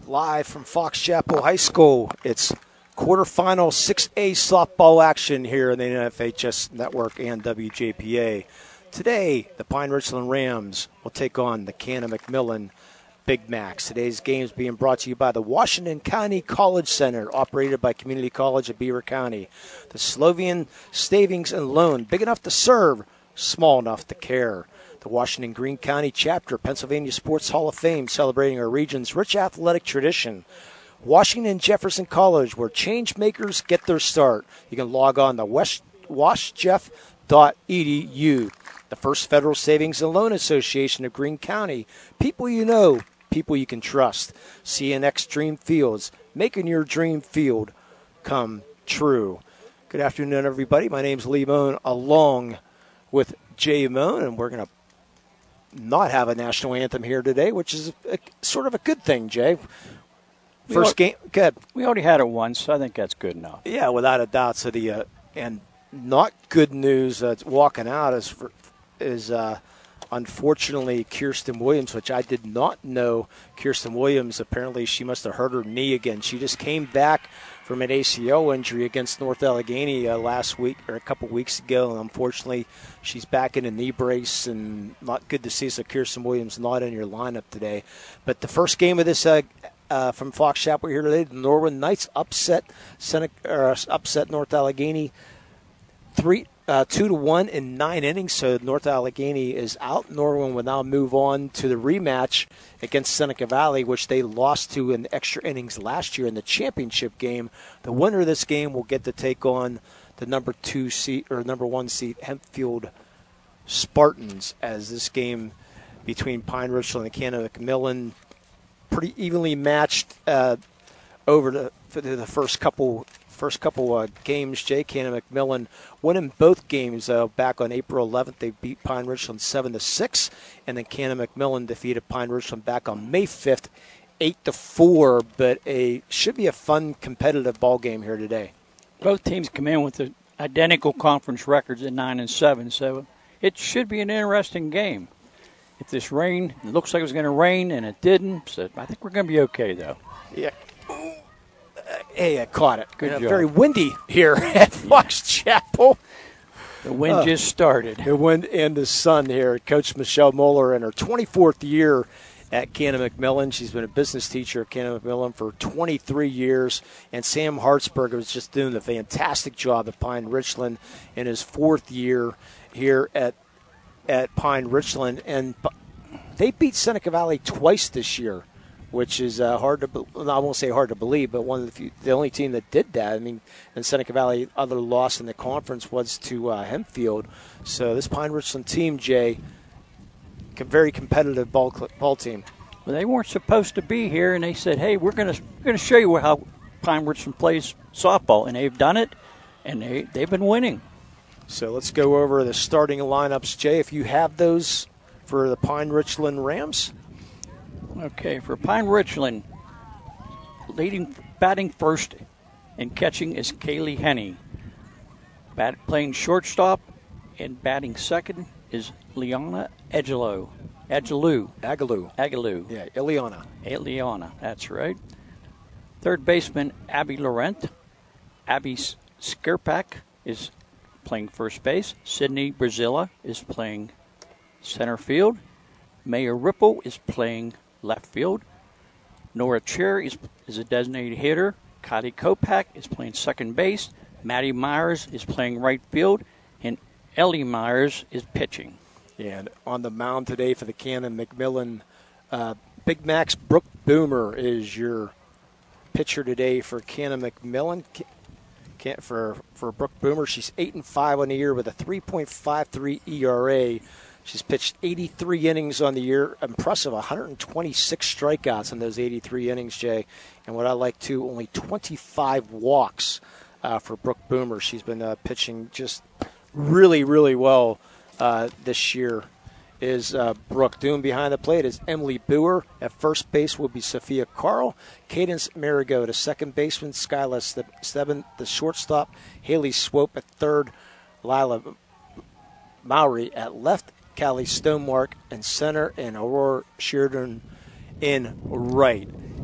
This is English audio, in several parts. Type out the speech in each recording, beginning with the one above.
Live from Fox Chapel High School. It's quarterfinal 6A softball action here in the NFHS Network and WJPA. Today, the Pine Richland Rams will take on the Cannon McMillan Big Macs. Today's game is being brought to you by the Washington County College Center, operated by Community College of Beaver County. The Slovenian Savings and Loan, big enough to serve, small enough to care. The Washington Greene County Chapter, Pennsylvania Sports Hall of Fame, celebrating our region's rich athletic tradition. Washington Jefferson College, where change makers get their start. You can log on to washjeff.edu. The First Federal Savings and Loan Association of Greene County. People you know, people you can trust. CNX Dream Fields, making your dream field come true. Good afternoon, everybody. My name's Lee Moan, along with Jay Moan, and we're going to not have a national anthem here today, which is sort of a good thing, Jay. First game, good. We already had it once, so I think that's good enough. Yeah, without a doubt. So and not good news walking out is unfortunately Kirsten Williams, which I did not know. Kirsten Williams, apparently she must have hurt her knee again. She just came back from an ACL injury against North Allegheny last week or a couple weeks ago, and unfortunately she's back in a knee brace, and not good to see. So Kirsten Williams not in your lineup today. But the first game of this from Fox Chapel here today, the Norwin Knights upset North Allegheny 2-1 in 9 innings, so North Allegheny is out. Norwin will now move on to the rematch against Seneca Valley, which they lost to in extra innings last year in the championship game. The winner of this game will get to take on the number 1 seed Hempfield Spartans, as this game between Pine Richland and Cannon McMillan pretty evenly matched over the first couple games. Jay, Cannon McMillan winning both games back on April 11th. They beat Pine Richland 7-6, and then Cannon McMillan defeated Pine Richland back on May 5th, 8-4. But should be a fun, competitive ball game here today. Both teams come in with the identical conference records at 9-7, so it should be an interesting game. If this rain, it looks like it was going to rain, and it didn't. So I think we're going to be okay, though. Yeah. Hey, I caught it. Good job. Very windy here at Fox Chapel. The wind just started. The wind and the sun here. Coach Michelle Moeller in her 24th year at Cannon McMillan. She's been a business teacher at Cannon McMillan for 23 years. And Sam Hartsberger was just doing a fantastic job at Pine Richland in his 4th year here at Pine Richland. And they beat Seneca Valley twice this year, which is I won't say hard to believe, but the only team that did that. I mean, in Seneca Valley, other loss in the conference was to Hempfield. So this Pine Richland team, Jay, very competitive ball team. Well, they weren't supposed to be here, and they said, "Hey, we're going to show you how Pine Richland plays softball," and they've done it, and they've been winning. So let's go over the starting lineups, Jay, if you have those for the Pine Richland Rams. Okay, for Pine Richland, batting first and catching is Kaylee Henney. Playing shortstop and batting second is Liana Aguilou. Yeah, Ileana, that's right. Third baseman, Abby Laurent. Abby Skirpak is playing first base. Sydney Brazilla is playing center field. Mayor Ripple is playing left field. Nora Chair is a designated hitter. Kylie Kopak is playing second base. Maddie Myers is playing right field. And Ellie Myers is pitching. And on the mound today for the Cannon McMillan Big Macs, Brooke Boomer is your pitcher today for Cannon McMillan. For Brooke Boomer, she's 8-5 on the year with a 3.53 ERA. She's pitched 83 innings on the year. Impressive, 126 strikeouts in those 83 innings, Jay. And what I like, too, only 25 walks for Brooke Boomer. She's been pitching just really, really well this year. Is Brooke. Doing behind the plate is Emily Boer. At first base will be Sophia Carl. Cadence Marigot at second baseman. Skyla Stebbin, the shortstop. Haley Swope at third. Lila Mowry at left. Callie Stonemark in center. And Aurora Sheridan in right.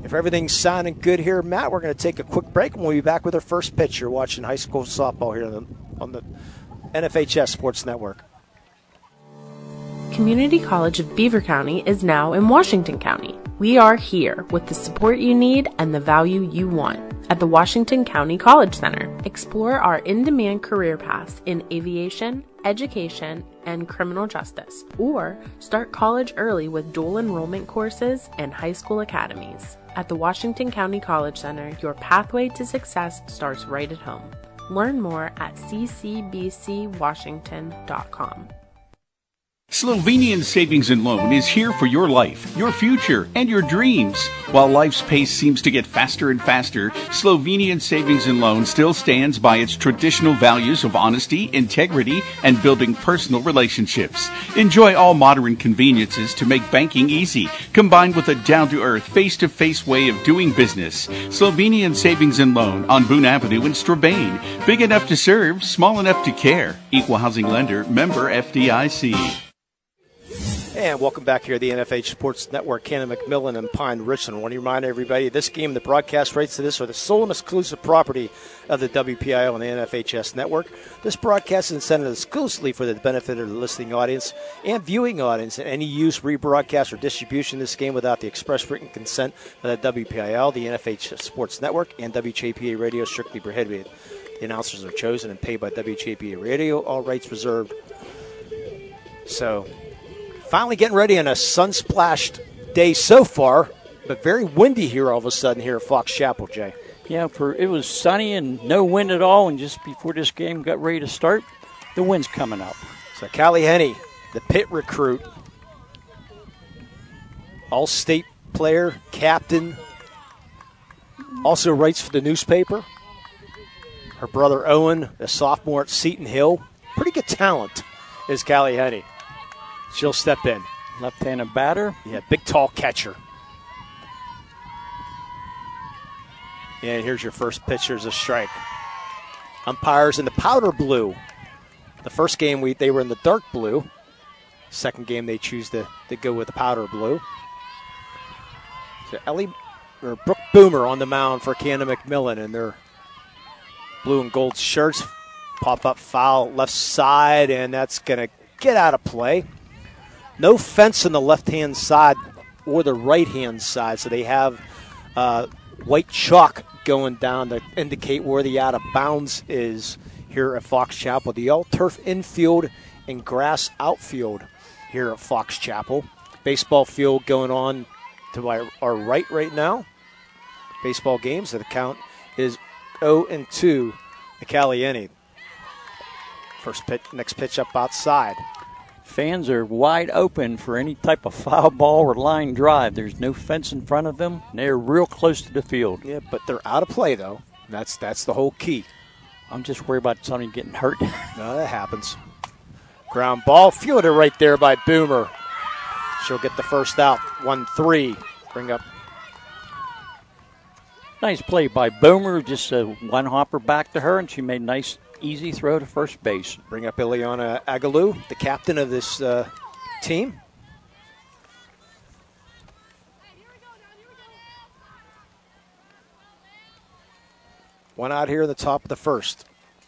If everything's sounding good here, Matt, we're going to take a quick break, and we'll be back with our first pitch. You're watching high school softball here on the NFHS Sports Network. Community College of Beaver County is now in Washington County. We are here with the support you need and the value you want. At the Washington County College Center, explore our in-demand career paths in aviation, education, and criminal justice, or start college early with dual enrollment courses and high school academies. At the Washington County College Center, your pathway to success starts right at home. Learn more at ccbcwashington.com. Slovenian Savings and Loan is here for your life, your future, and your dreams. While life's pace seems to get faster and faster, Slovenian Savings and Loan still stands by its traditional values of honesty, integrity, and building personal relationships. Enjoy all modern conveniences to make banking easy, combined with a down-to-earth, face-to-face way of doing business. Slovenian Savings and Loan on Boone Avenue in Strabane. Big enough to serve, small enough to care. Equal housing lender, member FDIC. And welcome back here to the NFH Sports Network. Cannon McMillan and Pine Richland. I want to remind everybody this game, the broadcast rights to this are the sole and exclusive property of the WPIL and the NFHS network. This broadcast is intended exclusively for the benefit of the listening audience and viewing audience. And any use, rebroadcast, or distribution of this game without the express written consent of the WPIL, the NFH Sports Network, and WJPA Radio is strictly prohibited. The announcers are chosen and paid by WJPA Radio. All rights reserved. So, finally getting ready on a sun-splashed day so far, but very windy here all of a sudden here at Fox Chapel, Jay. Yeah, it was sunny and no wind at all, and just before this game got ready to start, the wind's coming up. So Callie Henny, the Pitt recruit, all-state player, captain, also writes for the newspaper. Her brother Owen, a sophomore at Seton Hill. Pretty good talent is Callie Henny. She'll step in. Left-handed batter. Yeah, big, tall catcher. And here's your first pitch. There's a strike. Umpires in the powder blue. The first game they were in the dark blue. Second game they choose to go with the powder blue. So Brooke Boomer on the mound for Cannon McMillan in their blue and gold shirts. Pop up foul left side, and that's going to get out of play. No fence on the left-hand side or the right-hand side, so they have white chalk going down to indicate where the out-of-bounds is here at Fox Chapel. The all-turf infield and grass outfield here at Fox Chapel. Baseball field going on to our right now. Baseball games, so the count is 0-2 to Callie Henny. First pitch, next pitch up outside. Fans are wide open for any type of foul ball or line drive. There's no fence in front of them. They're real close to the field. Yeah, but they're out of play, though. That's the whole key. I'm just worried about somebody getting hurt. No, that happens. Ground ball, fielded right there by Boomer. She'll get the first out. 1-3. Bring up. Nice play by Boomer. Just a one-hopper back to her, and she made a nice, easy throw to first base. Bring up Ileana Agalou, the captain of this team. One out here in the top of the first.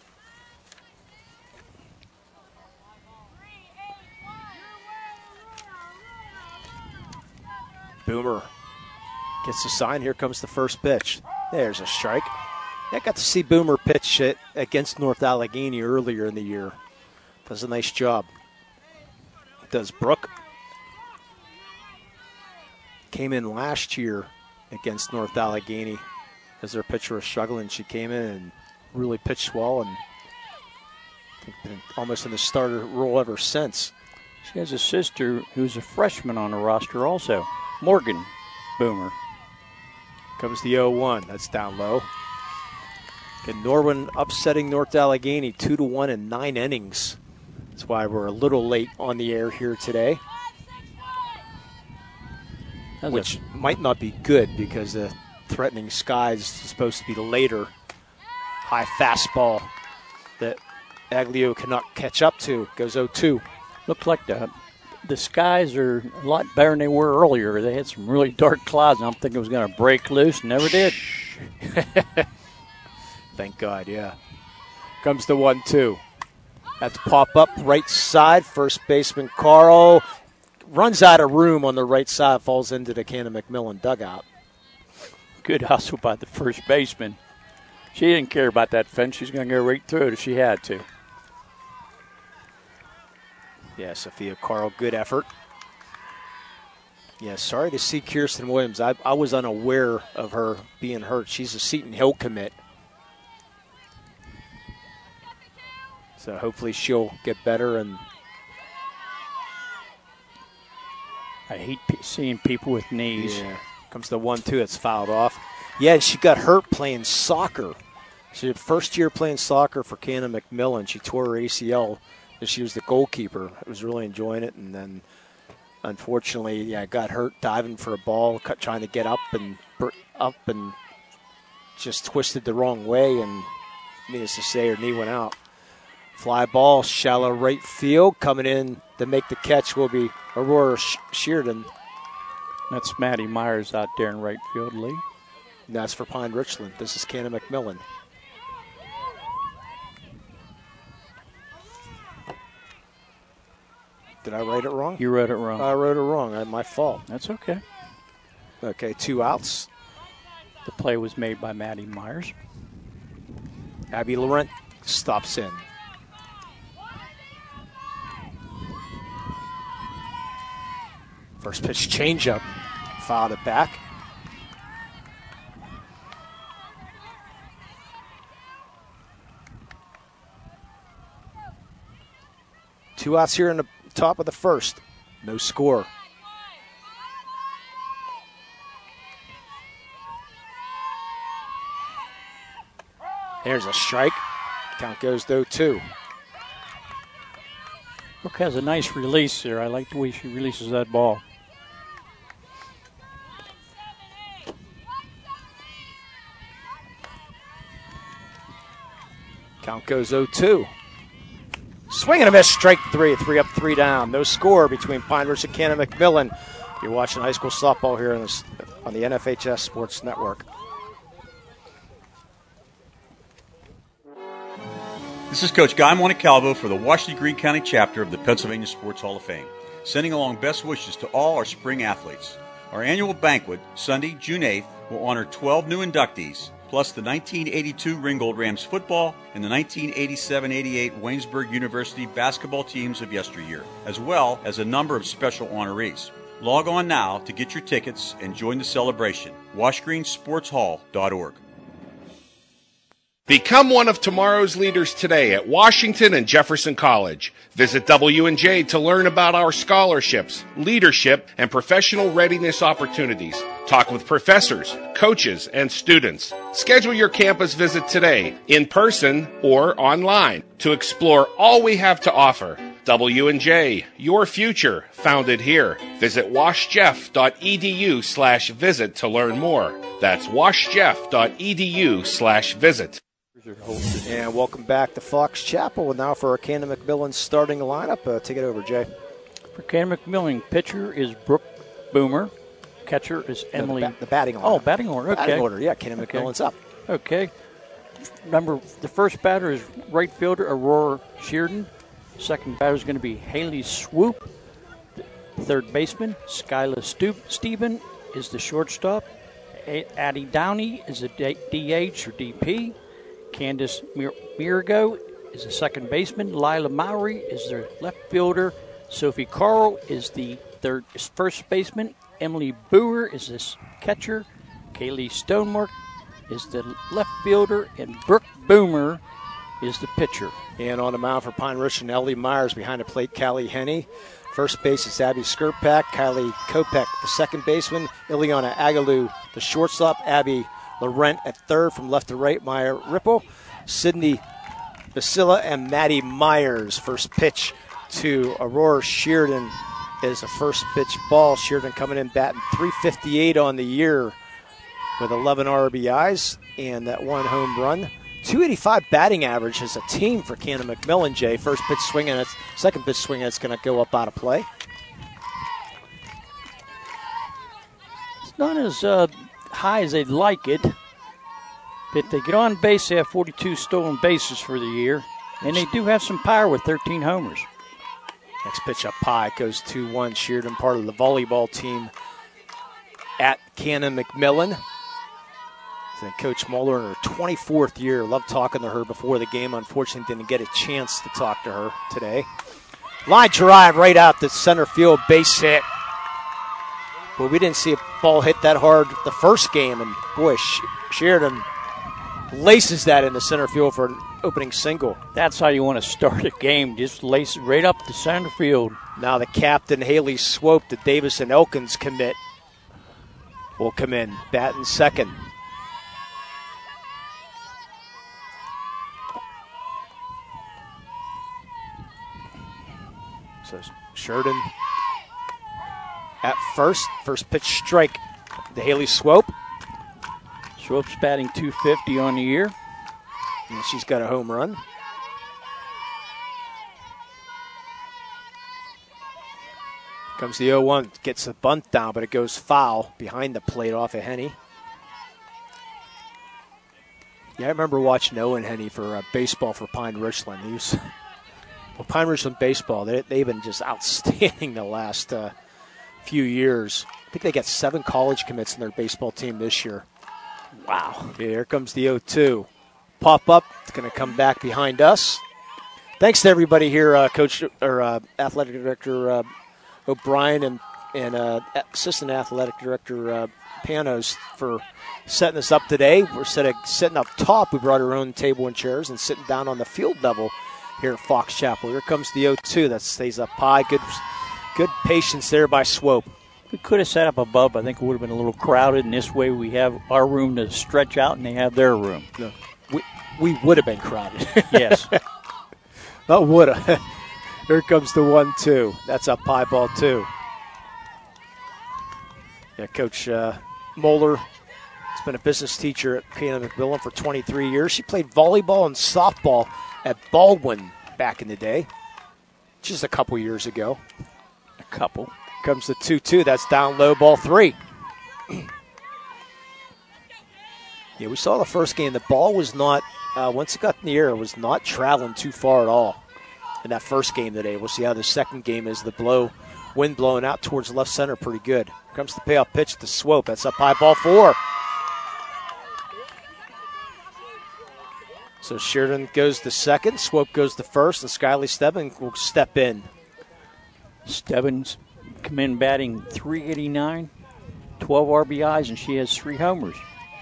Boomer gets the sign. Here comes the first pitch. There's a strike. I got to see Boomer pitch it against North Allegheny earlier in the year. Does a nice job. Does Brooke. Came in last year against North Allegheny as their pitcher was struggling. She came in and really pitched well, and I think been almost in the starter role ever since. She has a sister who's a freshman on the roster also, Morgan Boomer. Comes the 0-1. That's down low. And Norwin upsetting North Allegheny 2-1 in 9 innings. That's why we're a little late on the air here today. Which might not be good because the threatening skies is supposed to be the later high fastball that Aglio cannot catch up to. Goes 0-2. Looked like the the skies are a lot better than they were earlier. They had some really dark clouds, and I'm thinking it was going to break loose. Never did. Thank God, yeah. Comes the 1-2. That's pop up right side. First baseman Carl runs out of room on the right side, falls into the Cannon McMillan dugout. Good hustle by the first baseman. She didn't care about that fence. She's going to go right through it if she had to. Yeah, Sophia Carl, good effort. Yeah, sorry to see Kirsten Williams. I was unaware of her being hurt. She's a Seton Hill commit. So hopefully she'll get better. And I hate seeing people with knees. Yeah, comes the 1-2. It's fouled off. Yeah, she got hurt playing soccer. She had first year playing soccer for Cannon McMillan. She tore her ACL. She was the goalkeeper. I was really enjoying it, and then unfortunately, got hurt diving for a ball, trying to get up and just twisted the wrong way, and needless to say, her knee went out. Fly ball, shallow right field. Coming in to make the catch will be Aurora Sheardon. That's Maddie Myers out there in right field, Lee. And that's for Pine Richland. This is Cannon McMillan. Did I write it wrong? You wrote it wrong. I wrote it wrong. My fault. That's okay. Okay, 2 outs. The play was made by Maddie Myers. Abby Laurent stops in. First pitch changeup. Fouled it back. Two outs here in the top of the first. No score. There's a strike. Count goes to 0-2. Brooke has a nice release there. I like the way she releases that ball. Count goes 0-2. Swing and a miss, strike 3. 3 up, 3 down. No score between Pine Ridge and Cannon McMillan. You're watching high school softball here on the NFHS Sports Network. This is Coach Guy Montecalvo for the Washington Greene County chapter of the Pennsylvania Sports Hall of Fame, sending along best wishes to all our spring athletes. Our annual banquet, Sunday, June 8th, will honor 12 new inductees, plus the 1982 Ringgold Rams football and the 1987-88 Waynesburg University basketball teams of yesteryear, as well as a number of special honorees. Log on now to get your tickets and join the celebration. washgreensportshall.org. Become one of tomorrow's leaders today at Washington and Jefferson College. Visit W&J to learn about our scholarships, leadership, and professional readiness opportunities. Talk with professors, coaches, and students. Schedule your campus visit today, in person or online, to explore all we have to offer. W&J, your future, founded here. Visit washjeff.edu/visit to learn more. That's washjeff.edu/visit. And welcome back to Fox Chapel. And now for our Cannon McMillan starting lineup. Take it over, Jay. For Cannon McMillan, pitcher is Brooke Boomer. Catcher is Emily. The batting order. Oh, batting order. Okay. Batting order, yeah. Cannon McMillan's up. Okay. Remember, the first batter is right fielder Aurora Sheardon. Second batter is going to be Haley Swoop. Third baseman, Skyla Steben is the shortstop. Addie Downey is a DH or DP. Candace Mirago is the second baseman. Lila Mowry is their left fielder. Sophie Carl is the first baseman. Emily Boer is this catcher. Kaylee Stonemark is the left fielder. And Brooke Boomer is the pitcher. And on the mound for Pine Ridge and Ellie Myers behind the plate, Callie Henney. First base is Abby Skirpak. Kylie Kopek, the second baseman. Ileana Agalou, the shortstop. Abby Laurent at third from left to right. Maya Ripple, Sydney Basila, and Maddie Myers. First pitch to Aurora Sheardon is a first pitch ball. Sheardon coming in batting .358 on the year with 11 RBIs and that one home run. .285 batting average as a team for Cannon McMillan, Jay. First pitch swinging, second pitch swinging, it's going to go up out of play. not as high as they'd like it. But they get on base, they have 42 stolen bases for the year. And they do have some power with 13 homers. Next pitch up high goes 2-1. Sheridan, part of the volleyball team at Cannon McMillan. So Coach Moeller in her 24th year. Loved talking to her before the game. Unfortunately, didn't get a chance to talk to her today. Line drive right out the center field, base hit. But we didn't see a ball hit that hard the first game. And, boy, Sheridan laces that in the center field for an opening single. That's how you want to start a game. Just lace it right up the center field. Now the captain, Haley Swope, the Davis and Elkins commit, will come in. Batting second. So Sheridan at first. First pitch strike. The Haley Swope. Swope's batting .250 on the year. And she's got a home run. Comes the 0-1. Gets a bunt down, but it goes foul behind the plate off of Henny. Yeah, I remember watching Owen Henny for baseball for Pine Richland. Pine Richland baseball, they've been just outstanding the last few years. I think they got 7 college commits in their baseball team this year. Wow. Yeah, here comes the 0-2. Pop up. It's going to come back behind us. Thanks to everybody here, Athletic Director O'Brien and Assistant Athletic Director Panos for setting us up today. We're sitting up top. We brought our own table and chairs and sitting down on the field level here at Fox Chapel. Here comes the 0-2. That stays up high. Good patience there by Swope. We could have set up above. I think it would have been a little crowded, and this way we have our room to stretch out, and they have their room. No, we would have been crowded. Yes. Not would have. Here comes the 1-2. That's up high, ball 2. Yeah, Coach Moeller has been a business teacher at Cannon McMillan for 23 years. She played volleyball and softball at Baldwin back in the day, just a couple years ago. A couple. Comes the 2-2. That's down low, ball 3. Yeah, we saw the first game. The ball was not, once it got in the air, it was not traveling too far at all in that first game today. We'll see how the second game is. The wind blowing out towards left center pretty good. Here comes the payoff pitch to Swope. That's up high, ball 4. So Sheridan goes to second, Swope goes to first, and Skyly Stebbins will step in. Stebbins come in batting .389, 12 RBIs, and she has 3 homers.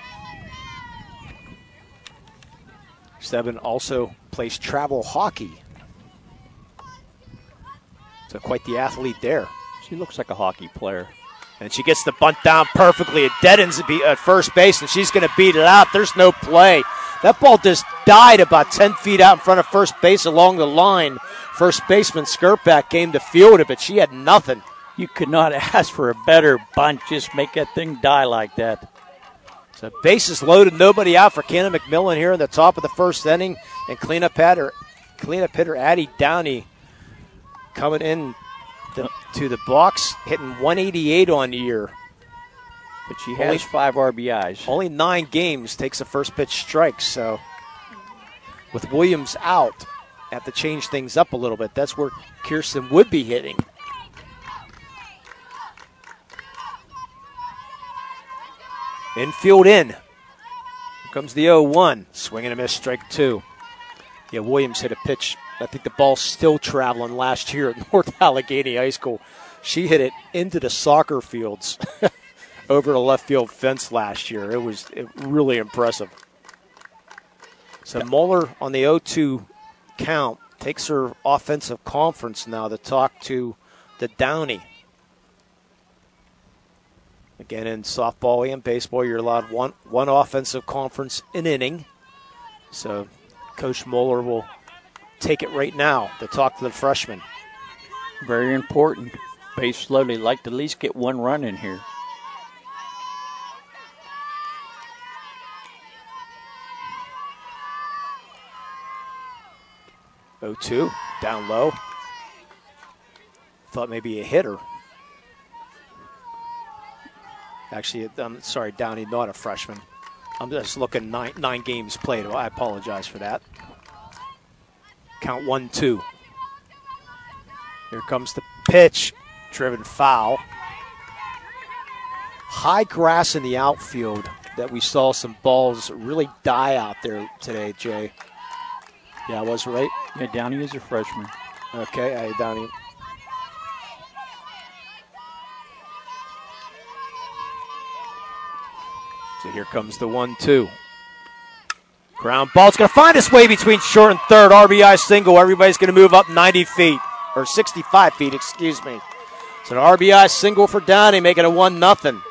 Stebbins also plays travel hockey. So quite the athlete there. She looks like a hockey player. And she gets the bunt down perfectly. It deadens at first base, and she's going to beat it out. There's no play. That ball just died about 10 feet out in front of first base along the line. First baseman Skirpak came to field it, but she had nothing. You could not ask for a better bunt. Just make that thing die like that. So bases loaded, nobody out for Cannon McMillan here in the top of the first inning. And cleanup hitter Addie Downey coming in to the box, hitting 188 on the year. But she has 5 RBIs. Only 9 games, takes a first pitch strike. So with Williams out, have to change things up a little bit. That's where Kirsten would be hitting. Infield in. Here comes the 0-1. Swing and a miss, strike 2. Yeah, Williams hit a pitch. I think the ball's still traveling last year at North Allegheny High School. She hit it into the soccer fields over the left field fence last year. It was really impressive. So Moeller on the 0-2 count takes her offensive conference now to talk to the Downey. Again, in softball and baseball, you're allowed one offensive conference an inning. So Coach Moeller will take it right now to talk to the freshman. Very important. Base loaded. Like to at least get 1 run in here. .02 down low. Thought maybe a hitter. Actually, I'm sorry, Downey, not a freshman. I'm just looking nine games played. I apologize for that. Count 1-2. Here comes the pitch. Driven foul. High grass in the outfield that we saw some balls really die out there today, Jay. Yeah, I was right. Yeah, Downey is a freshman. Okay, hey, Downey. So here comes the 1-2. Ground ball. It's going to find its way between short and third. RBI single. Everybody's going to move up 90 feet. Or 65 feet, excuse me. So an RBI single for Downey, making it 1-0.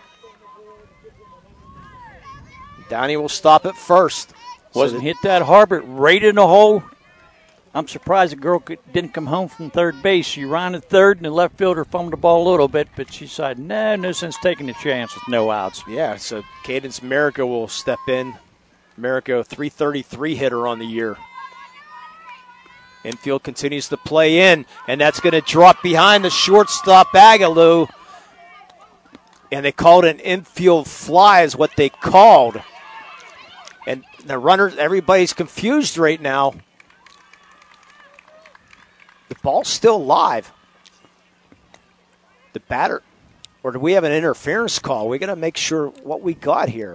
Downey will stop at first. Wasn't hit that hard, but right in the hole. I'm surprised the girl didn't come home from third base. She ran at third, and the left fielder fumbled the ball a little bit, but she said, no sense taking the chance with no outs. Yeah, so Cadence Marico will step in. Marico, 333 hitter on the year. Infield continues to play in, and that's going to drop behind the shortstop, Agaloo. And they called an infield fly is what they called. And the runners, everybody's confused right now. The ball's still live. The batter, or do we have an interference call? We got to make sure what we got here.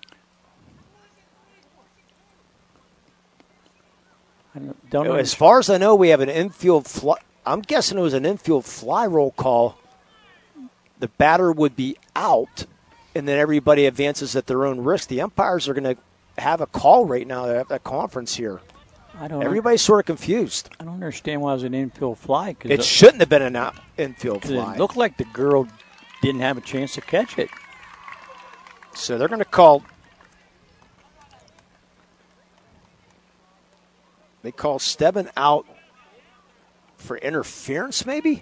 Don't know. As far as I know, we have an infield fly. I'm guessing it was an infield fly roll call. The batter would be out, and then everybody advances at their own risk. The umpires are going to have a call right now at the conference here. Everybody's sort of confused. I don't understand why it was an infield fly. It shouldn't have been an infield fly. It looked like the girl didn't have a chance to catch it. So they're going to call. They call Stebbin out for interference, maybe?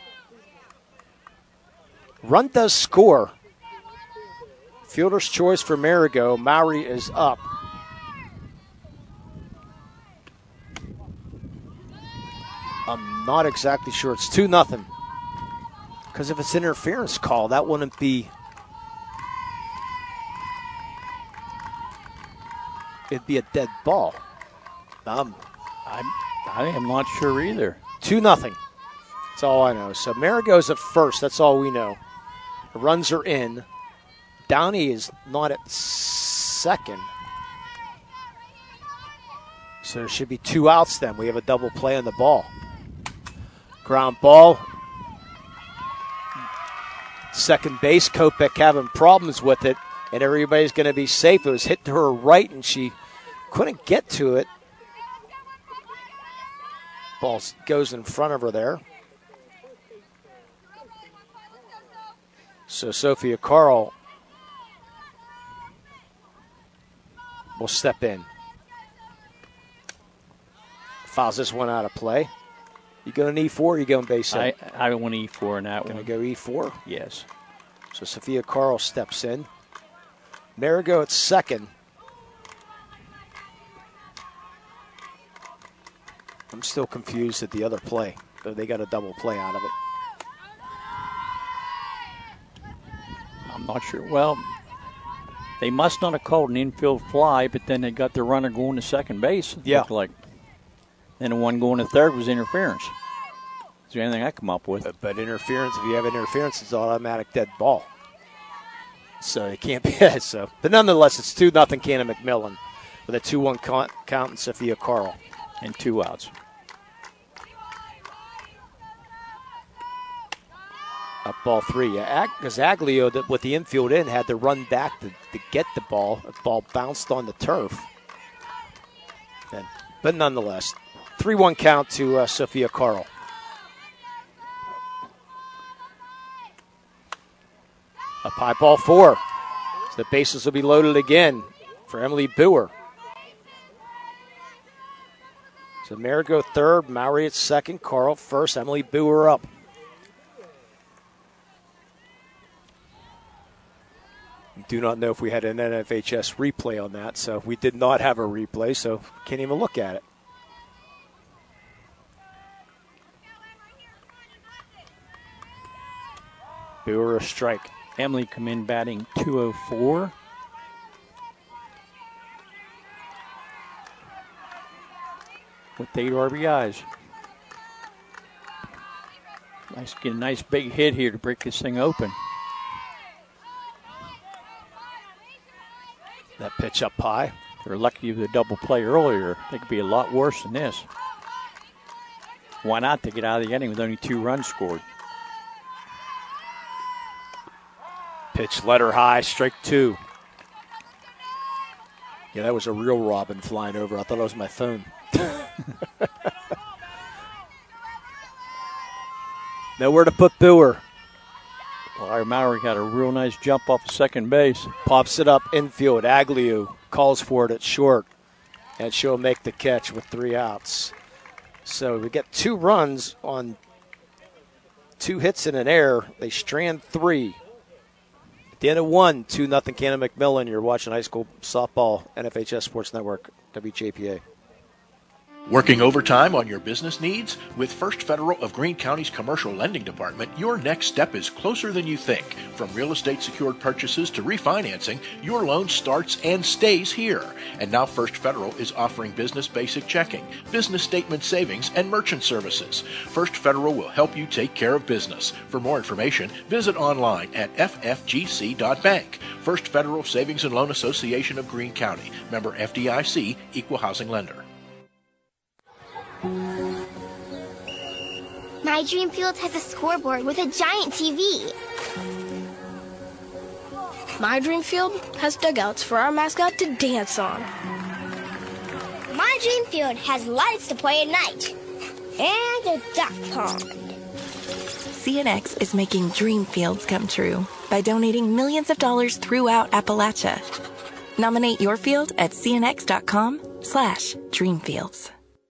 Run does score. Fielder's choice for Marigo. Mowry is up. I'm not exactly sure. It's 2-0. Because if it's interference call, that wouldn't be. It'd be a dead ball. I am not sure either. 2-0. That's all I know. So Marigo's at first. That's all we know. The runs are in. Downey is not at second. So there should be 2 outs then. We have a double play on the ball. Ground ball. Second base, Kopech having problems with it, and everybody's going to be safe. It was hit to her right, and she couldn't get to it. Ball goes in front of her there. So Sophia Carl will step in. Fouls this one out of play. You going E4 or you going base hit? I don't want E4 in that one. Going to go E4? Yes. So Sophia Carl steps in. Marigo at second. I'm still confused at the other play. But they got a double play out of it. I'm not sure. Well, they must not have called an infield fly, but then they got the runner going to second base. It looked like. Then the one going to third was interference. Is there anything I come up with? But interference, if you have interference, it's automatic dead ball. So it can't be. So, but nonetheless, it's 2-0 Cannon McMillan with a 2-1 count and Sophia Carl. And 2 outs. Up ball 3. Because Aglio, with the infield in, had to run back to get the ball. The ball bounced on the turf. But nonetheless, 3-1 count to Sophia Carl. Up high, ball 4. So the bases will be loaded again for Emily Boer. So Marigo third, Mowry at second, Carl first, Emily Boer up. Do not know if we had an NFHS replay on that, so we did not have a replay, so can't even look at it. Boer a strike. Emily come in batting .204. With 8 RBIs. Get a nice big hit here to break this thing open. That pitch up high. They're lucky with a double play earlier. They could be a lot worse than this. Why not to get out of the inning with only 2 runs scored? Pitch letter high, strike 2. Yeah, that was a real robin flying over. I thought it was my phone. Nowhere to put Boer. Larry Maury got a real nice jump off of second base. Pops it up infield. Aglio calls for it at short. And she'll make the catch with 3 outs. So we get 2 runs on 2 hits in an error. They strand 3. At the end of 1, 2-0 Cannon McMillan. You're watching high school softball, NFHS Sports Network, WJPA. Working overtime on your business needs? With First Federal of Greene County's Commercial Lending Department, your next step is closer than you think. From real estate secured purchases to refinancing, your loan starts and stays here. And now First Federal is offering business basic checking, business statement savings, and merchant services. First Federal will help you take care of business. For more information, visit online at ffgc.bank. First Federal Savings and Loan Association of Greene County. Member FDIC, Equal Housing Lender. My Dream Field has a scoreboard with a giant TV. My Dream Field has dugouts for our mascot to dance on. My Dream Field has lights to play at night. And a duck pond. CNX is making dream fields come true by donating millions of dollars throughout Appalachia. Nominate your field at cnx.com/dreamfields.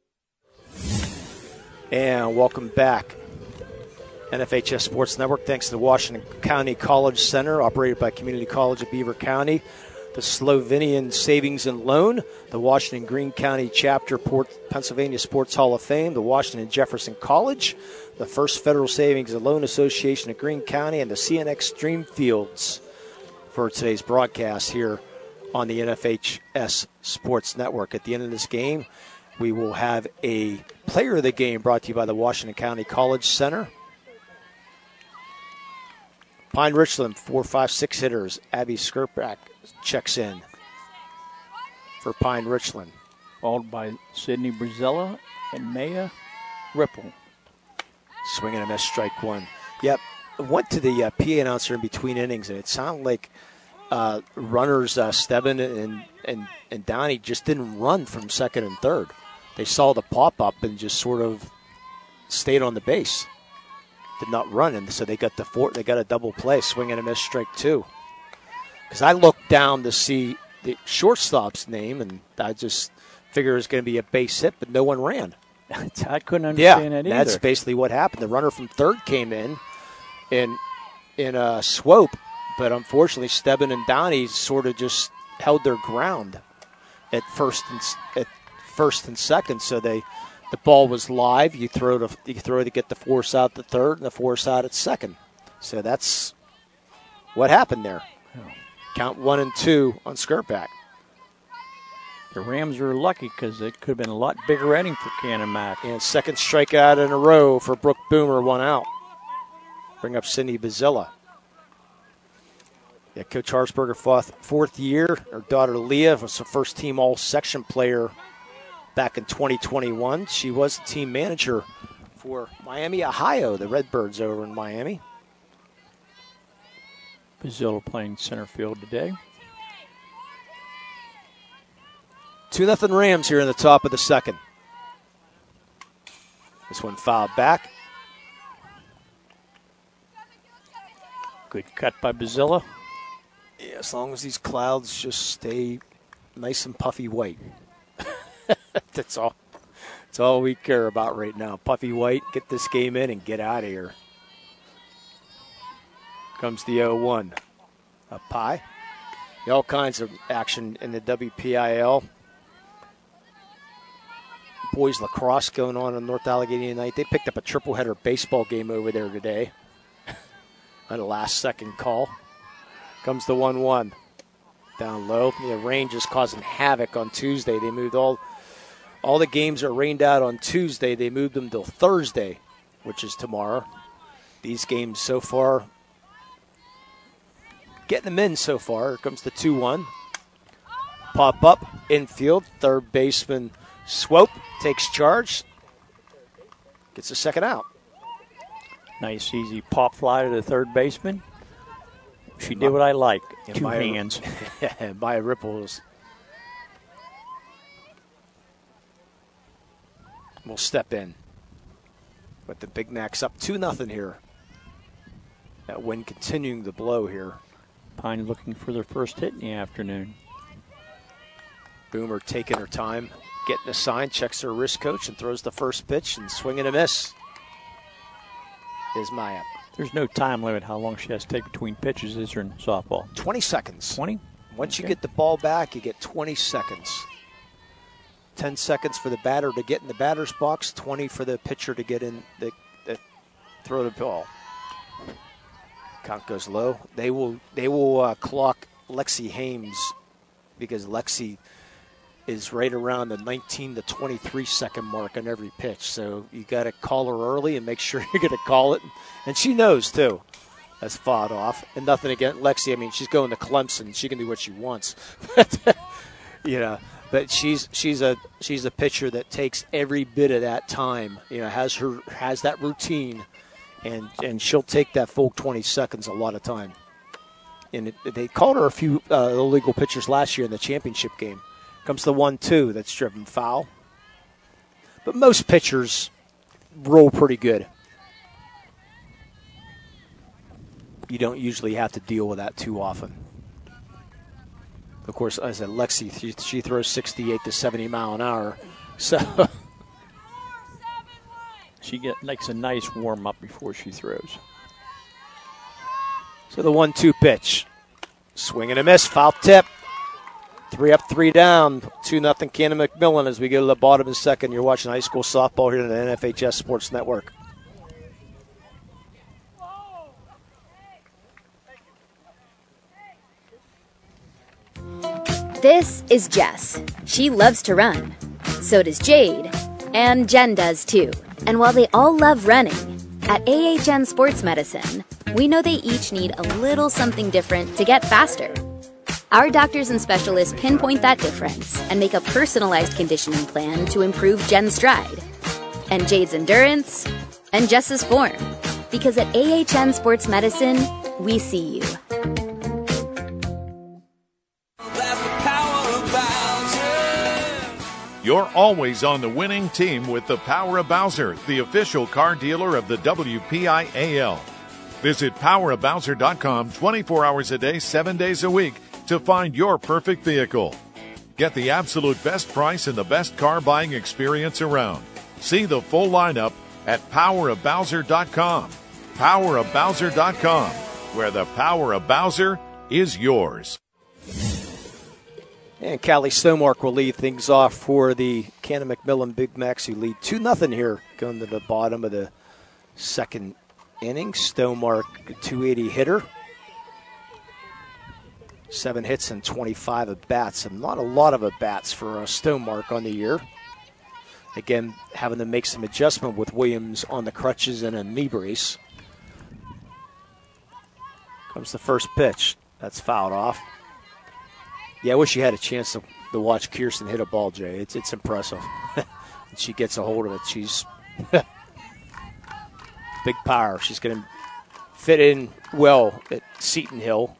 And welcome back. NFHS Sports Network, thanks to the Washington County College Center, operated by Community College of Beaver County, the Slovenian Savings and Loan, the Washington Greene County Chapter Pennsylvania Sports Hall of Fame, the Washington Jefferson College, the First Federal Savings and Loan Association of Greene County, and the CNX Dream Fields for today's broadcast here on the NFHS Sports Network. At the end of this game, we will have a player of the game brought to you by the Washington County College Center. Pine Richland, 4, 5, 6 hitters. Abby Skirpak checks in for Pine Richland. Followed by Sydney Brazilla and Maya Ripple. Swing and a miss, strike 1. Yep, went to the PA announcer in between innings, and it sounded like runners Stebbin and Donnie just didn't run from second and third. They saw the pop-up and just sort of stayed on the base. Did not run, and so they got they got a double play, swing and a miss, strike 2. Because I looked down to see the shortstop's name, and I just figured it was going to be a base hit, but no one ran. I couldn't understand that either. That's basically what happened. The runner from third came in a swope, but unfortunately Stebbin and Donnie sort of just held their ground at first and second, so the ball was live. You throw to get the force out to third and the force out at second. So that's what happened there. Count 1 and 2 on Skirpak. The Rams were lucky because it could have been a lot bigger inning for Cannon Mac. And second strikeout in a row for Brooke Boomer, 1 out. Bring up Cindy Bazilla. Yeah, Coach Harsberger, fourth year. Her daughter Leah was a first-team all-section player back in 2021. She was the team manager for Miami, Ohio, the Redbirds over in Miami. Bazilla playing center field today. 2-0 Rams here in the top of the second. This one fouled back. Good cut by Bazilla. Yeah, as long as these clouds just stay nice and puffy white. That's all. That's all we care about right now. Puffy white, get this game in and get out of here. Comes the 0-1. Up high. All kinds of action in the WPIL. Boys lacrosse going on in North Allegheny tonight. They picked up a triple-header baseball game over there today. On a last-second call. Comes the 1-1. Down low. The rain just causing havoc on Tuesday. They moved all the games are rained out on Tuesday. They moved them till Thursday, which is tomorrow. These games so far, getting them in so far. Here comes the 2-1. Pop up, infield. Third baseman Swope takes charge. Gets a second out. Nice, easy pop fly to the third baseman. She did what I like. Two hands. Maya Ripples will step in. But the Big Macs up 2-0 here. That wind continuing to blow here. Pine looking for their first hit in the afternoon. Boomer taking her time, getting a sign, checks her wrist coach, and throws the first pitch, and swing and a miss is Maya. There's no time limit how long she has to take between pitches, is there, in softball? 20 seconds. 20? Once you get the ball back, you get 20 seconds. 10 seconds for the batter to get in the batter's box, 20 for the pitcher to get in the throw the ball. Count goes low. They will clock Lexi Hames because Lexi is right around the 19 to 23 second mark on every pitch. So you got to call her early and make sure you're going to call it. And she knows, too. That's fought off. And nothing against Lexi. I mean, she's going to Clemson. She can do what she wants. But she's a pitcher that takes every bit of that time. Has that routine, and she'll take that full 20 seconds a lot of time. And they called her a few illegal pitchers last year in the championship game. Comes the 1-2 that's driven foul. But most pitchers roll pretty good. You don't usually have to deal with that too often. Of course, as I said, Lexi, she throws 68 to 70 mile an hour. So she likes a nice warm up before she throws. So the 1-2 pitch. Swing and a miss, foul tip. 3 up, 3 down, 2-0 Cannon McMillan as we go to the bottom of the second. You're watching high school softball here on the NFHS Sports Network. This is Jess. She loves to run. So does Jade. And Jen does too. And while they all love running, at AHN Sports Medicine, we know they each need a little something different to get faster. Our doctors and specialists pinpoint that difference and make a personalized conditioning plan to improve Jen's stride, and Jade's endurance, and Jess's form. Because at AHN Sports Medicine, we see you. You're always on the winning team with the Power of Bowser, the official car dealer of the WPIAL. Visit powerofbowser.com 24 hours a day, 7 days a week to find your perfect vehicle. Get the absolute best price and the best car buying experience around. See the full lineup at powerofbowser.com. Powerofbowser.com, where the power of Bowser is yours. And Callie Stonemark will lead things off for the Cannon McMillan Big Macs, who lead 2-0 here, going to the bottom of the second inning. Stonemark, 280 hitter. 7 hits and 25 at-bats, and not a lot of at-bats for Stonemark on the year. Again, having to make some adjustment with Williams on the crutches and a knee brace. Comes the first pitch. That's fouled off. Yeah, I wish you had a chance to watch Kirsten hit a ball, Jay. It's impressive. She gets a hold of it. She's big power. She's going to fit in well at Seton Hill.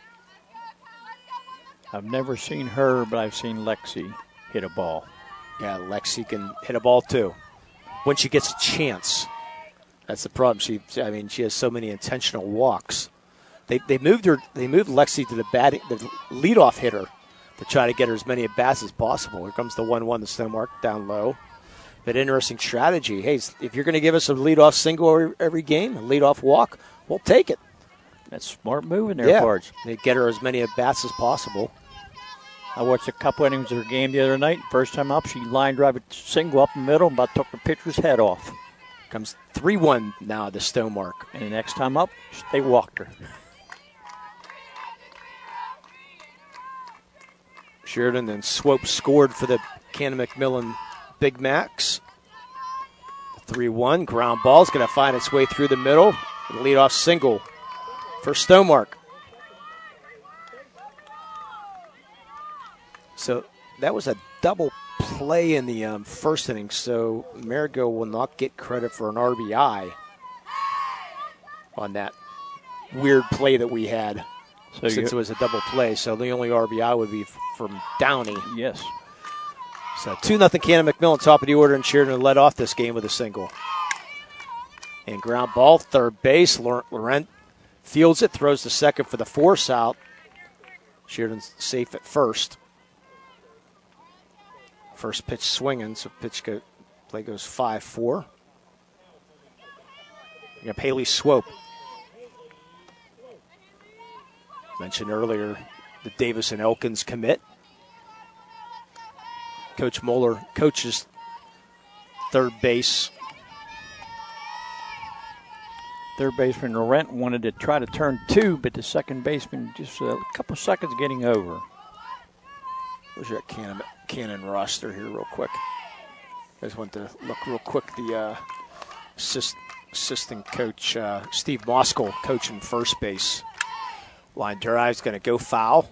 I've never seen her, but I've seen Lexi hit a ball. Yeah, Lexi can hit a ball too. When she gets a chance. That's the problem. She has so many intentional walks. They moved Lexi to the leadoff hitter to try to get her as many at-bats as possible. Here comes the 1-1, the Stonemark down low. But interesting strategy. Hey, if you're going to give us a leadoff single every game, a leadoff walk, we'll take it. That's smart move in their parts. They get her as many at-bats as possible. I watched a couple innings of her game the other night. First time up, she line drive a single up the middle and about took the pitcher's head off. Comes 3-1 now to Stonemark. And the next time up, they walked her. Sheridan, then Swope scored for the Canon-McMillan Big Macs. 3-1, ground ball's going to find its way through the middle. Leadoff single for Stonemark. So that was a double play in the first inning, so Marigot will not get credit for an RBI on that weird play that we had, since it was a double play. So the only RBI would be from Downey. Yes. So 2-0 Canon-McMillan, top of the order, and Sheridan led off this game with a single. And ground ball, third base. Laurent fields it, throws to second for the force out. Sheridan's safe at first. First pitch swinging, so play goes 5-4. You have Haley Swope. Mentioned earlier the Davis and Elkins commit. Coach Moeller coaches third base. Third baseman Laurent wanted to try to turn two, but the second baseman just a couple seconds getting over. Where's your Cannon roster here real quick? I just want to look real quick. The assistant coach, Steve Moskal, coaching first base. Line drive's going to go foul.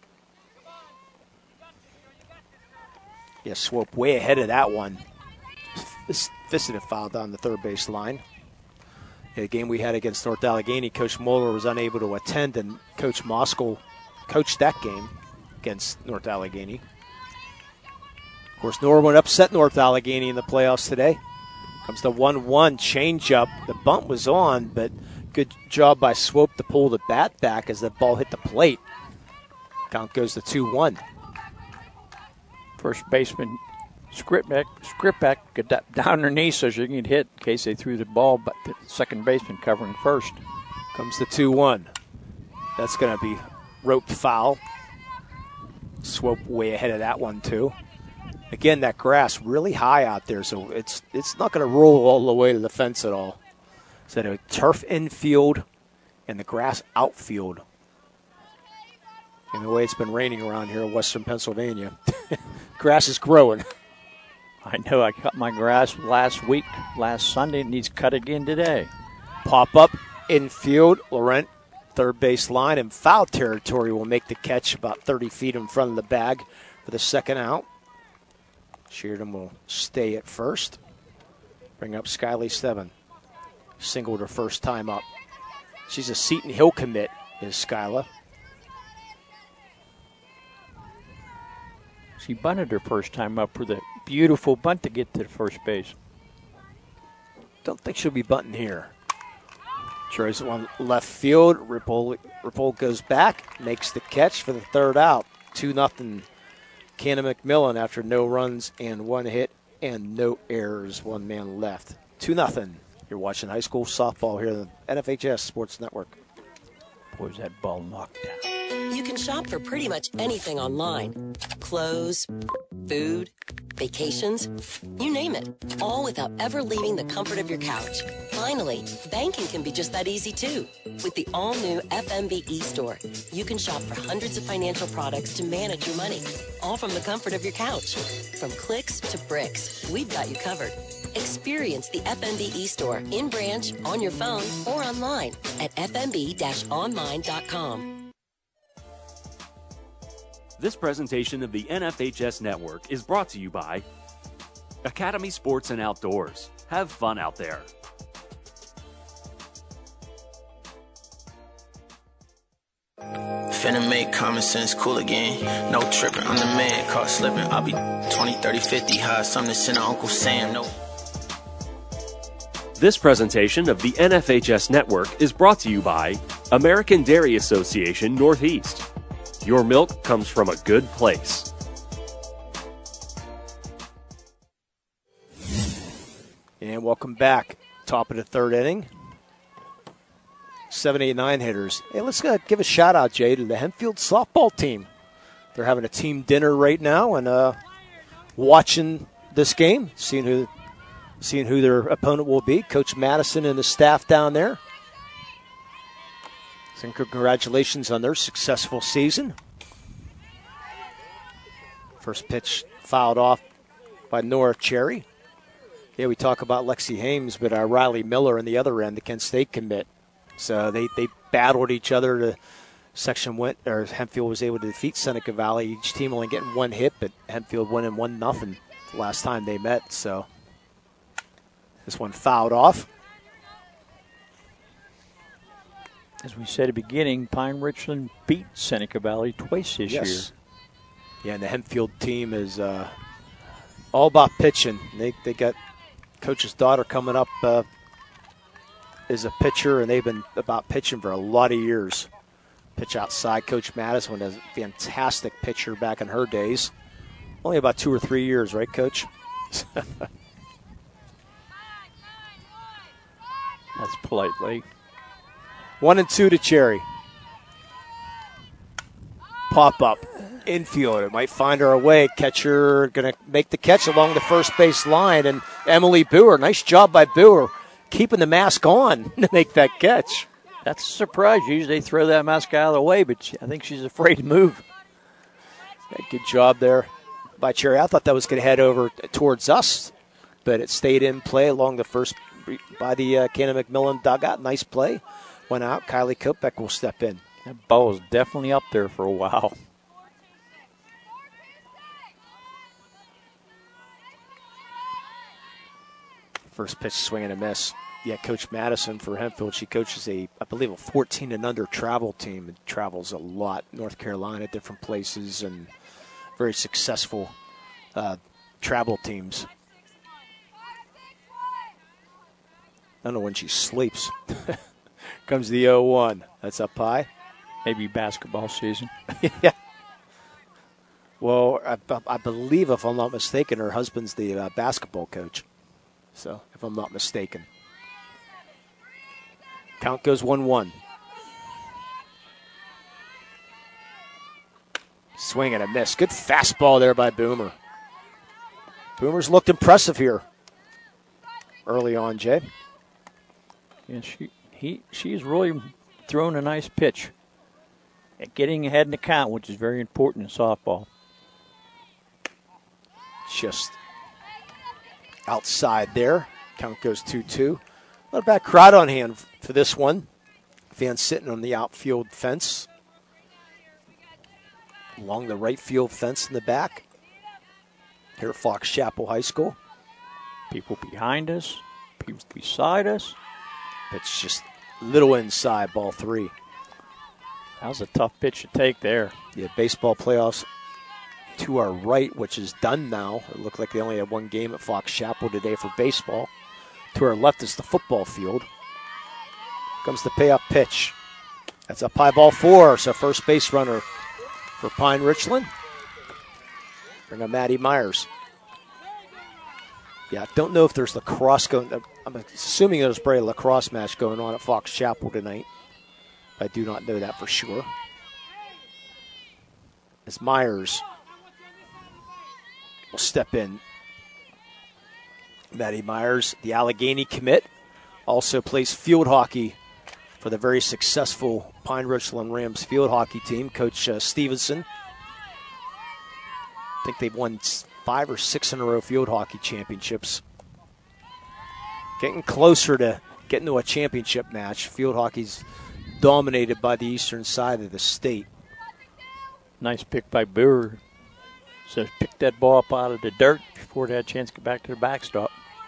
Yeah, Swope way ahead of that one. Fisted it foul down the third base line. The game we had against North Allegheny, Coach Moeller was unable to attend, and Coach Moskal coached that game against North Allegheny. Of course, Norwood upset North Allegheny in the playoffs today. Comes the 1-1 changeup. The bunt was on, but good job by Swope to pull the bat back as the ball hit the plate. Count goes to 2-1. First baseman Skripek got down her knee so she can hit in case they threw the ball, but the second baseman covering first. Comes the 2-1. That's going to be roped foul. Swope way ahead of that one, too. Again, that grass really high out there, so it's not going to roll all the way to the fence at all. It's a turf infield and the grass outfield. And the way it's been raining around here in western Pennsylvania, grass is growing. I know, I cut my grass last Sunday. It needs cut again today. Pop up infield, Laurent, third base line, and foul territory will make the catch about 30 feet in front of the bag for the second out. Sheridan will stay at first. Bring up Skyly Seven. Singled her first time up. She's a Seton Hill commit, is Skyla. She bunted her first time up with a beautiful bunt to get to the first base. Don't think she'll be bunting here. Throws it one left field. Ripple goes back, makes the catch for the third out. 2-0 Canon-McMillan after no runs and one hit and no errors. One man left. 2-0. You're watching high school softball here on the NFHS Sports Network. Boy, that ball knocked down. You can shop for pretty much anything online. Clothes, food, vacations, you name it. All without ever leaving the comfort of your couch. Finally, banking can be just that easy too. With the all-new FMB eStore, you can shop for hundreds of financial products to manage your money. All from the comfort of your couch. From clicks to bricks, we've got you covered. Experience the FMB eStore in branch, on your phone, or online at fmb-online.com. This presentation of the NFHS Network is brought to you by Academy Sports and Outdoors. Have fun out there. Finna make common sense cool again. No tripping, I'm the man, caught slipping. I'll be 20, 30, 50 high. Something to send to Uncle Sam, no. This presentation of the NFHS Network is brought to you by American Dairy Association Northeast. Your milk comes from a good place. And welcome back. Top of the third inning. 7, 8, 9 hitters. Hey, let's give a shout out, Jay, to the Hempfield softball team. They're having a team dinner right now and watching this game, seeing who their opponent will be. Coach Madison and the staff down there. So congratulations on their successful season. First pitch fouled off by Nora Cherry. Yeah, we talk about Lexi Hames, but Riley Miller on the other end, the Kent State commit. So they battled each other. Hempfield was able to defeat Seneca Valley. Each team only getting one hit, but Hempfield winning 1-0 the last time they met. So this one fouled off. As we said at the beginning, Pine Richland beat Seneca Valley twice this year. Yeah, and the Hempfield team is all about pitching. They got Coach's daughter coming up is a pitcher, and they've been about pitching for a lot of years. Pitch outside. Coach Madison was a fantastic pitcher back in her days. Only about 2 or 3 years, right, Coach? That's politely. 1-2 to Cherry. Pop up. Infield. It might find her away. Catcher going to make the catch along the first base line. And Emily Boer, nice job by Boer, keeping the mask on to make that catch. That's a surprise. Usually they throw that mask out of the way, but I think she's afraid to move. Yeah, good job there by Cherry. I thought that was going to head over towards us, but it stayed in play along the first by the Cannon McMillan dugout. Nice play. Went out. Kylie Kopek will step in. That ball was definitely up there for a while. First pitch, swing and a miss. Yeah, Coach Madison for Hempfield. She coaches I believe a 14 and under travel team. It travels a lot, North Carolina, different places, and very successful travel teams. I don't know when she sleeps. Comes the 0-1. That's up high. Maybe basketball season. Yeah. Well, I believe, if I'm not mistaken, her husband's the basketball coach. So, if I'm not mistaken. Count goes 1-1. Swing and a miss. Good fastball there by Boomer. Boomer's looked impressive here early on, Jay. Yeah, she's really thrown a nice pitch at getting ahead in the count, which is very important in softball. Just outside there. Count goes 2-2. Not a bad crowd on hand for this one. Fans sitting on the outfield fence. Along the right field fence in the back. Here at Fox Chapel High School. People behind us. People beside us. It's just a little inside, ball 3. That was a tough pitch to take there. Yeah, baseball playoffs to our right, which is done now. It looked like they only had one game at Fox Chapel today for baseball. To our left is the football field. Comes the payoff pitch. That's up high, ball 4. So first base runner for Pine Richland. Bring up Maddie Myers. Yeah, I don't know if there's lacrosse going. I'm assuming there's probably a lacrosse match going on at Fox Chapel tonight. I do not know that for sure. As Myers will step in. Maddie Myers, the Allegheny commit, also plays field hockey for the very successful Pine Richland Rams field hockey team. Coach Stevenson. I think they've won 5 or 6 in a row field hockey championships. Getting closer to getting to a championship match. Field hockey's dominated by the eastern side of the state. Nice pick by Boer. So pick that ball up out of the dirt before they had a chance to get back to the backstop.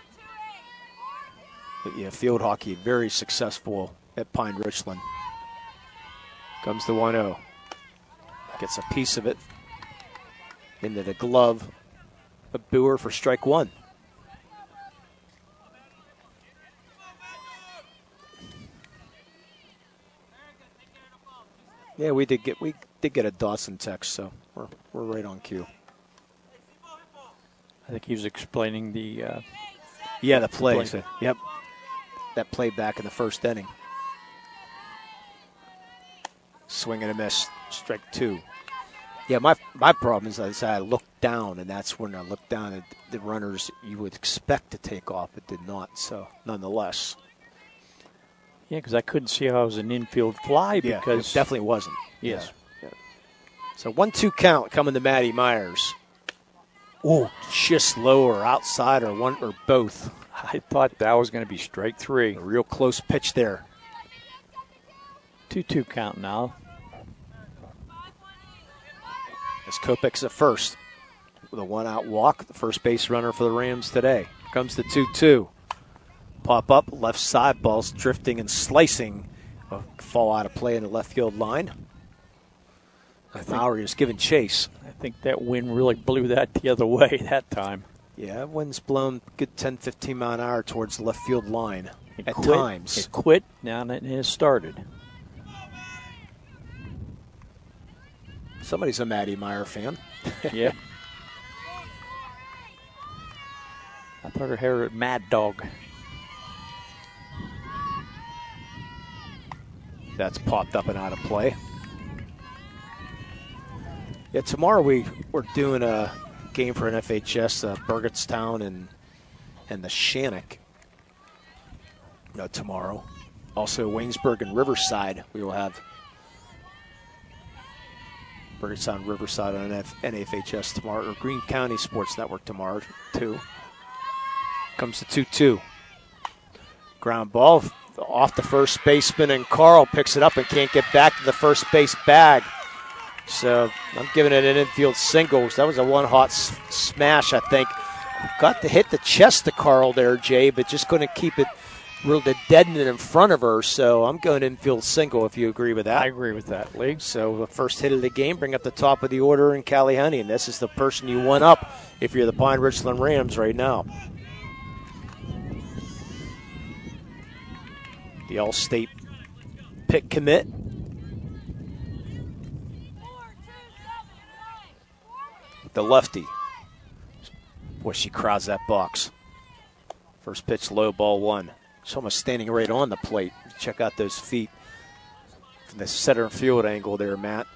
But yeah, field hockey very successful at Pine Richland. Comes the 1-0. Gets a piece of it into the glove of Boer for strike 1. Yeah, we did get a Dawson text, so we're right on cue. I think he was explaining the the play. So, yep, that play back in the first inning. Swing and a miss, strike 2. Yeah, my problem is I looked down, and that's when I looked down at the runners you would expect to take off. It did not, so nonetheless. Yeah, because I couldn't see how it was an infield fly because it definitely wasn't. Yes. Yeah. So 1-2 count coming to Maddie Myers. Oh, just lower, outside, or one or both. I thought that was going to be strike 3. A real close pitch there. 2-2 count now. As Kopech's at first. With a one-out walk, the first base runner for the Rams today. Comes the 2-2. Pop up, left side, ball's drifting and slicing. Fall out of play in the left field line. Maury was giving chase. I think that wind really blew that the other way that time. Yeah, wind's blown good 10, 15 mile an hour towards the left field line at times. It quit, now it has started. Somebody's a Matty Meyer fan. Yeah. I thought her hair was Mad Dog. That's popped up and out of play. Yeah, tomorrow we're doing a game for NFHS, Burgettstown and the Shannock. Tomorrow. Also Waynesburg and Riverside. We will have Burgettstown, Riverside on NFHS tomorrow, or Greene County Sports Network tomorrow too. Comes to 2-2. Ground ball off the first baseman, and Carl picks it up and can't get back to the first base bag. So I'm giving it an infield single. That was a one-hot smash, I think. Got to hit the chest to Carl there, Jay, but just going to keep it real to deaden it in front of her. So I'm going infield single if you agree with that. I agree with that, Lee. So the first hit of the game, bring up the top of the order in Callie Honey, and this is the person you want up if you're the Pine Richland Rams right now. The All-State pick commit. The lefty. Boy, she crowds that box. First pitch, low, ball 1. She's almost standing right on the plate. Check out those feet from the center field angle there, Matt.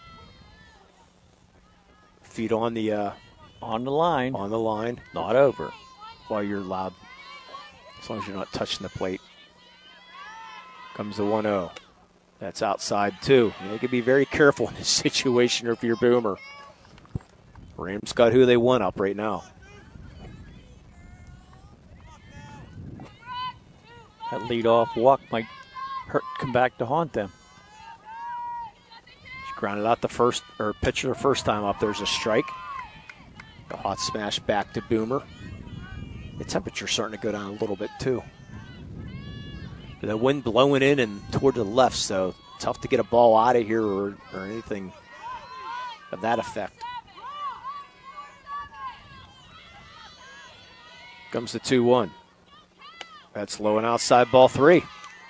Feet on the line. On the line. Not over. While you're loud. As long as you're not touching the plate. Comes the 1-0. That's outside, too. You can be very careful in this situation if you're Boomer. Rams got who they want up right now. That leadoff walk might come back to haunt them. She grounded out the first, or pitcher the first time up. There's a strike. A hot smash back to Boomer. The temperature's starting to go down a little bit, too. The wind blowing in and toward the left, so tough to get a ball out of here or anything of that effect. Comes the 2-1. That's low and outside, ball 3.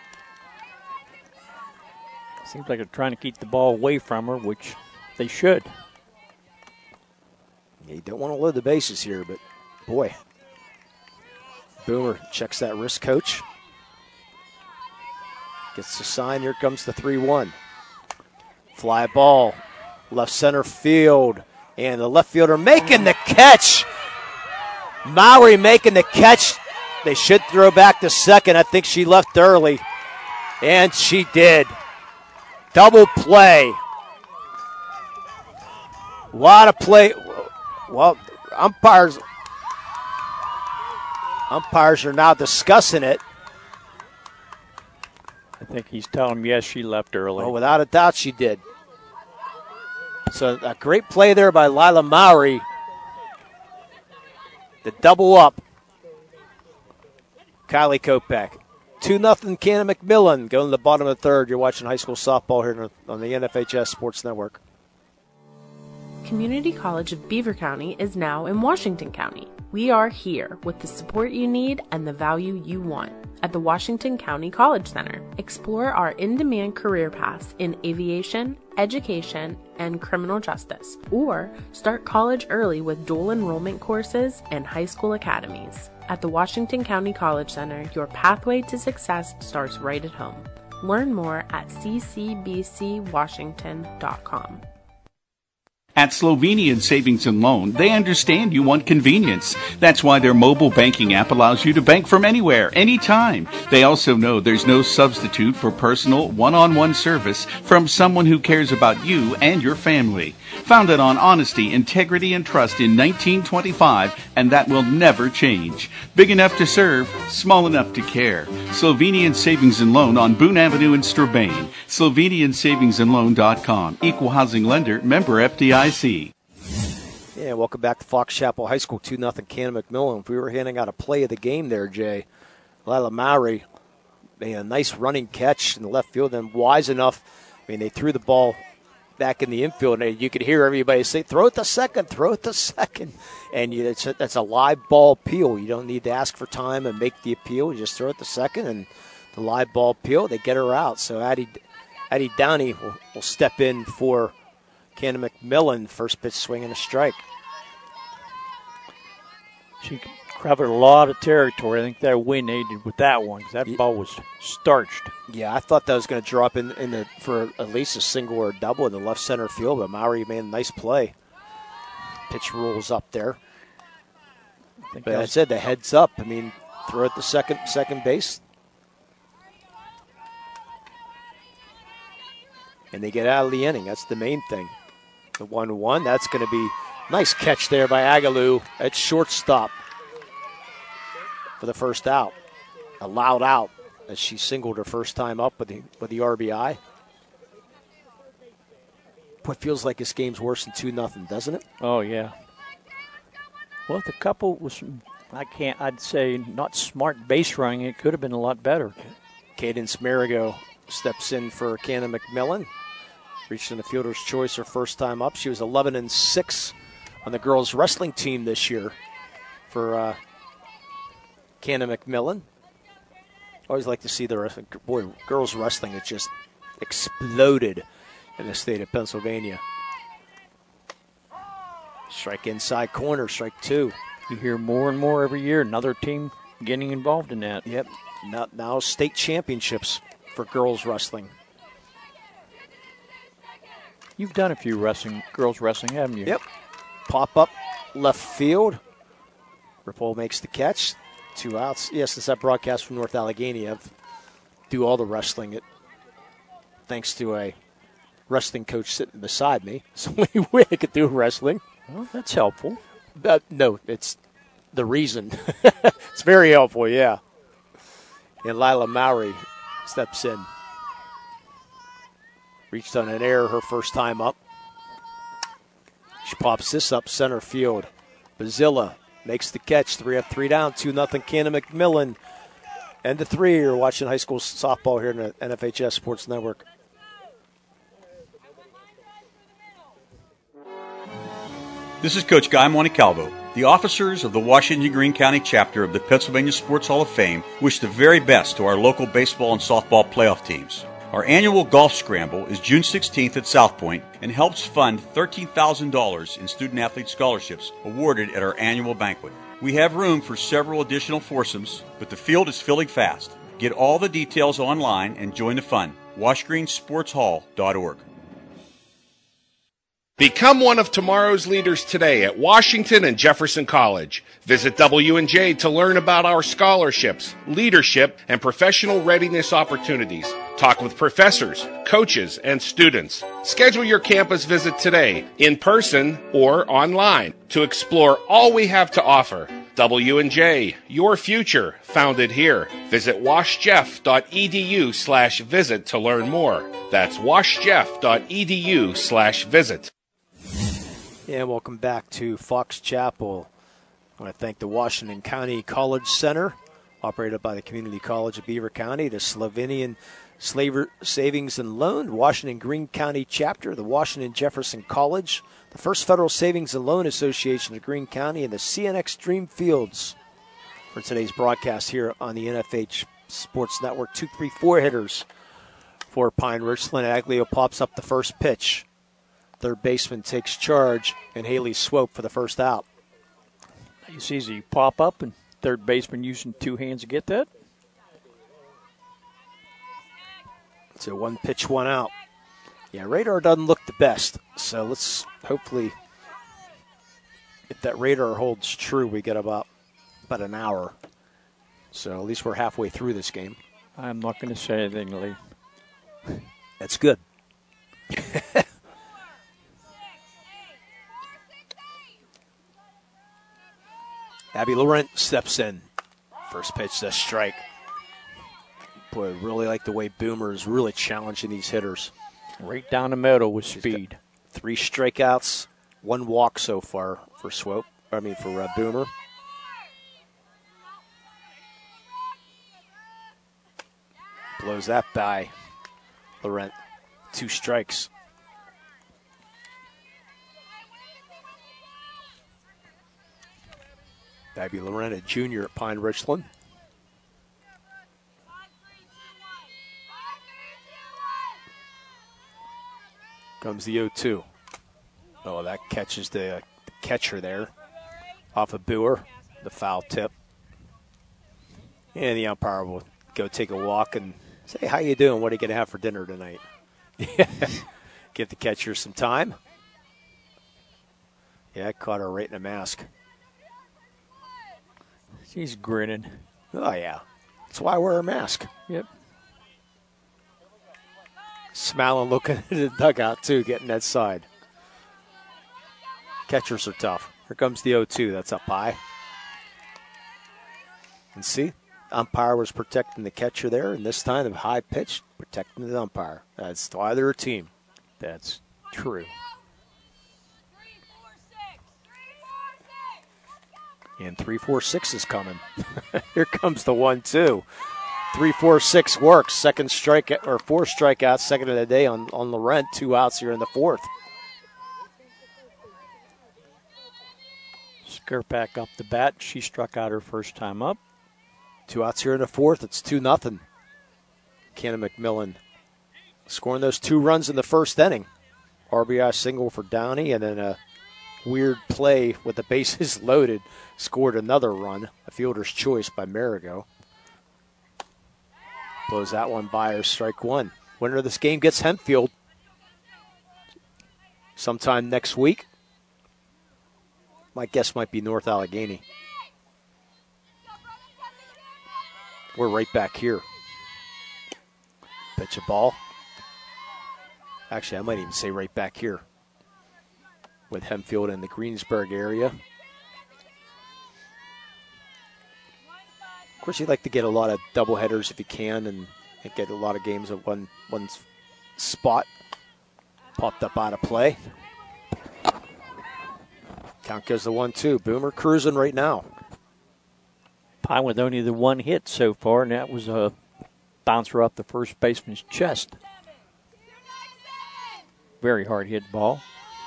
Seems like they're trying to keep the ball away from her, which they should. Yeah, you don't want to load the bases here, but boy. Boomer checks that wrist, coach. Gets the sign. Here comes the 3-1. Fly ball. Left center field. And the left fielder making the catch. Maury making the catch. They should throw back to second. I think she left early. And she did. Double play. What a play. Well, umpires are now discussing it. I think he's telling them, yes, she left early. Oh, without a doubt she did. So a great play there by Lila Maury. The double up. Kylie Kopech. 2-0 Cannon McMillan going to the bottom of the third. You're watching high school softball here on the NFHS Sports Network. Community College of Beaver County is now in Washington County. We are here with the support you need and the value you want. At the Washington County College Center, explore our in-demand career paths in aviation, education, and criminal justice, or start college early with dual enrollment courses and high school academies. At the Washington County College Center, your pathway to success starts right at home. Learn more at ccbcwashington.com. At Slovenian Savings and Loan, they understand you want convenience. That's why their mobile banking app allows you to bank from anywhere, anytime. They also know there's no substitute for personal, one-on-one service from someone who cares about you and your family. Founded on honesty, integrity, and trust in 1925, and that will never change. Big enough to serve, small enough to care. Slovenian Savings and Loan on Boone Avenue in Strabane. SlovenianSavingsandLoan.com. Equal housing lender, member FDIC. Yeah, welcome back to Fox Chapel High School, 2-0 Cannon McMillan. If we were handing out a play of the game there, Jay, Lila Mowry made a nice running catch in the left field and wise enough. I mean, they threw the ball back in the infield, and you could hear everybody say, throw it to second, throw it to second. And that's a live ball appeal. You don't need to ask for time and make the appeal. You just throw it to second, and the live ball appeal, they get her out. So Addie Downey will step in for Cannon McMillan. First pitch swing and a strike. She covered a lot of territory. I think that win aided with that one because that ball was starched. Yeah, I thought that was going to drop in for at least a single or a double in the left center field, but Mowry made a nice play. Pitch rolls up there. But I said the heads up. I mean, throw it to second base. And they get out of the inning. That's the main thing. The 1-1, that's going to be nice catch there by Agaloo at shortstop for the first out. A loud out as she singled her first time up with the RBI. What feels like this game's worse than 2-0, doesn't it? Oh, yeah. Well, the couple was, I'd say not smart base running. It could have been a lot better. Cadence Marigo steps in for Cannon McMillan. Reached in the fielder's choice her first time up. She was 11-6 on the girls wrestling team this year for Cannon McMillan. Always like to see the wrestling. Boy, girls wrestling has just exploded in the state of Pennsylvania. Strike inside corner, strike two. You hear more and more every year. Another team getting involved in that. Yep. Now state championships for girls wrestling. You've done a few girls wrestling, haven't you? Yep. Pop up left field. Ripple makes the catch. 2 outs. Yes, it's that broadcast from North Allegheny. I do all the wrestling thanks to a wrestling coach sitting beside me. So the only way I could do wrestling. Well, that's helpful. No, it's the reason. It's very helpful, yeah. And Lila Mowry steps in. Reached on an error her first time up. She pops this up center field. Bazilla makes the catch. 3 up, 3 down. 2-0 Cannon McMillan. And to 3. You're watching high school softball here in the NFHS Sports Network. This is Coach Guy Montecalvo. The officers of the Washington Greene County chapter of the Pennsylvania Sports Hall of Fame wish the very best to our local baseball and softball playoff teams. Our annual golf scramble is June 16th at South Point and helps fund $13,000 in student-athlete scholarships awarded at our annual banquet. We have room for several additional foursomes, but the field is filling fast. Get all the details online and join the fun. washgreensportshall.org. Become one of tomorrow's leaders today at Washington and Jefferson College. Visit W&J to learn about our scholarships, leadership, and professional readiness opportunities. Talk with professors, coaches, and students. Schedule your campus visit today, in person or online, to explore all we have to offer. W&J, your future, founded here. Visit washjeff.edu/visit to learn more. That's washjeff.edu/visit. And welcome back to Fox Chapel. I want to thank the Washington County College Center, operated by the Community College of Beaver County, the Slovenian Savings and Loan, Washington Greene County chapter, the Washington Jefferson College, the First Federal Savings and Loan Association of Greene County, and the CNX Dream Fields for today's broadcast here on the NFH Sports Network. 2-3-4 hitters for Pine Ridge. Lynn Aglio pops up the first pitch. Third baseman takes charge, and Haley Swope for the first out. It's easy. Pop up, and third baseman using two hands to get that. So 1 pitch, 1 out. Yeah, radar doesn't look the best. So let's hopefully, if that radar holds true, we get about an hour. So at least we're halfway through this game. I'm not going to say anything, Lee. Abby Laurent steps in. First pitch, a strike. Boy, I really like the way Boomer is really challenging these hitters. Right down the middle with speed. 3 strikeouts, 1 walk so far for Boomer. Blows that by Laurent. 2 strikes. Abby Laurent, a junior at Pine Richland. Comes the 0-2. Oh, that catches the catcher there off of Boer, the foul tip. And the umpire will go take a walk and say, how you doing? What are you going to have for dinner tonight? Give the catcher some time. Yeah, caught her right in the mask. She's grinning. Oh, yeah. That's why I wear a mask. Yep. Smiling, looking at the dugout, too, getting that side. Catchers are tough. Here comes the 0-2. That's up high. And see, umpire was protecting the catcher there, and this time the high pitch protecting the umpire. That's why they're a team. That's true. And 3-4-6 is coming. Here comes the 1-2. 3-4-6 works. Second strike or 4 strikeouts, second of the day on Laurent. 2 outs here in the 4th. Skerpak up the bat. She struck out her first time up. 2 outs here in the 4th. It's 2-0. Cannon-McMillan scoring those 2 runs in the first inning. RBI single for Downey, and then a weird play with the bases loaded. Scored another run. A fielder's choice by Marigo. Blows that one by her, strike 1. Winner of this game gets Hempfield sometime next week. My guess might be North Allegheny. We're right back here. Pitch a ball. Actually, I might even say right back here with Hempfield in the Greensburg area. Of course, you'd like to get a lot of doubleheaders if you can and get a lot of games at one spot. Popped up out of play. Count goes to 1-2. Boomer cruising right now. Pine with only the 1 hit so far, and that was a bouncer off the first baseman's chest. Very hard hit ball.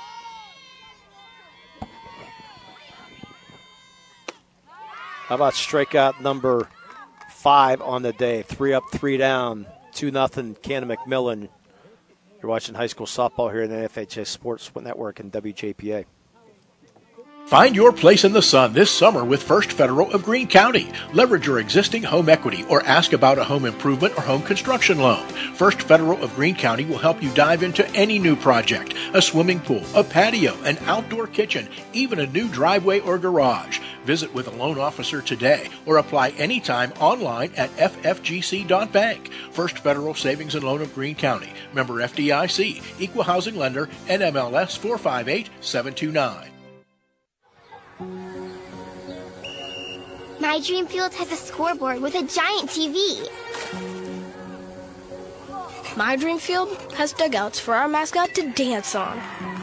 How about strikeout number 5 on the day? 3 up, 3 down, 2-0 Cannon-McMillan. You're watching high school softball here in the FHS Sports Network and WJPA. Find your place in the sun this summer with First Federal of Greene County. Leverage your existing home equity or ask about a home improvement or home construction loan. First Federal of Greene County will help you dive into any new project, a swimming pool, a patio, an outdoor kitchen, even a new driveway or garage. Visit with a loan officer today or apply anytime online at ffgc.bank. First Federal Savings and Loan of Greene County. Member FDIC. Equal housing lender. NMLS 458729. My dream field has a scoreboard with a giant TV. My dream field has dugouts for our mascot to dance on.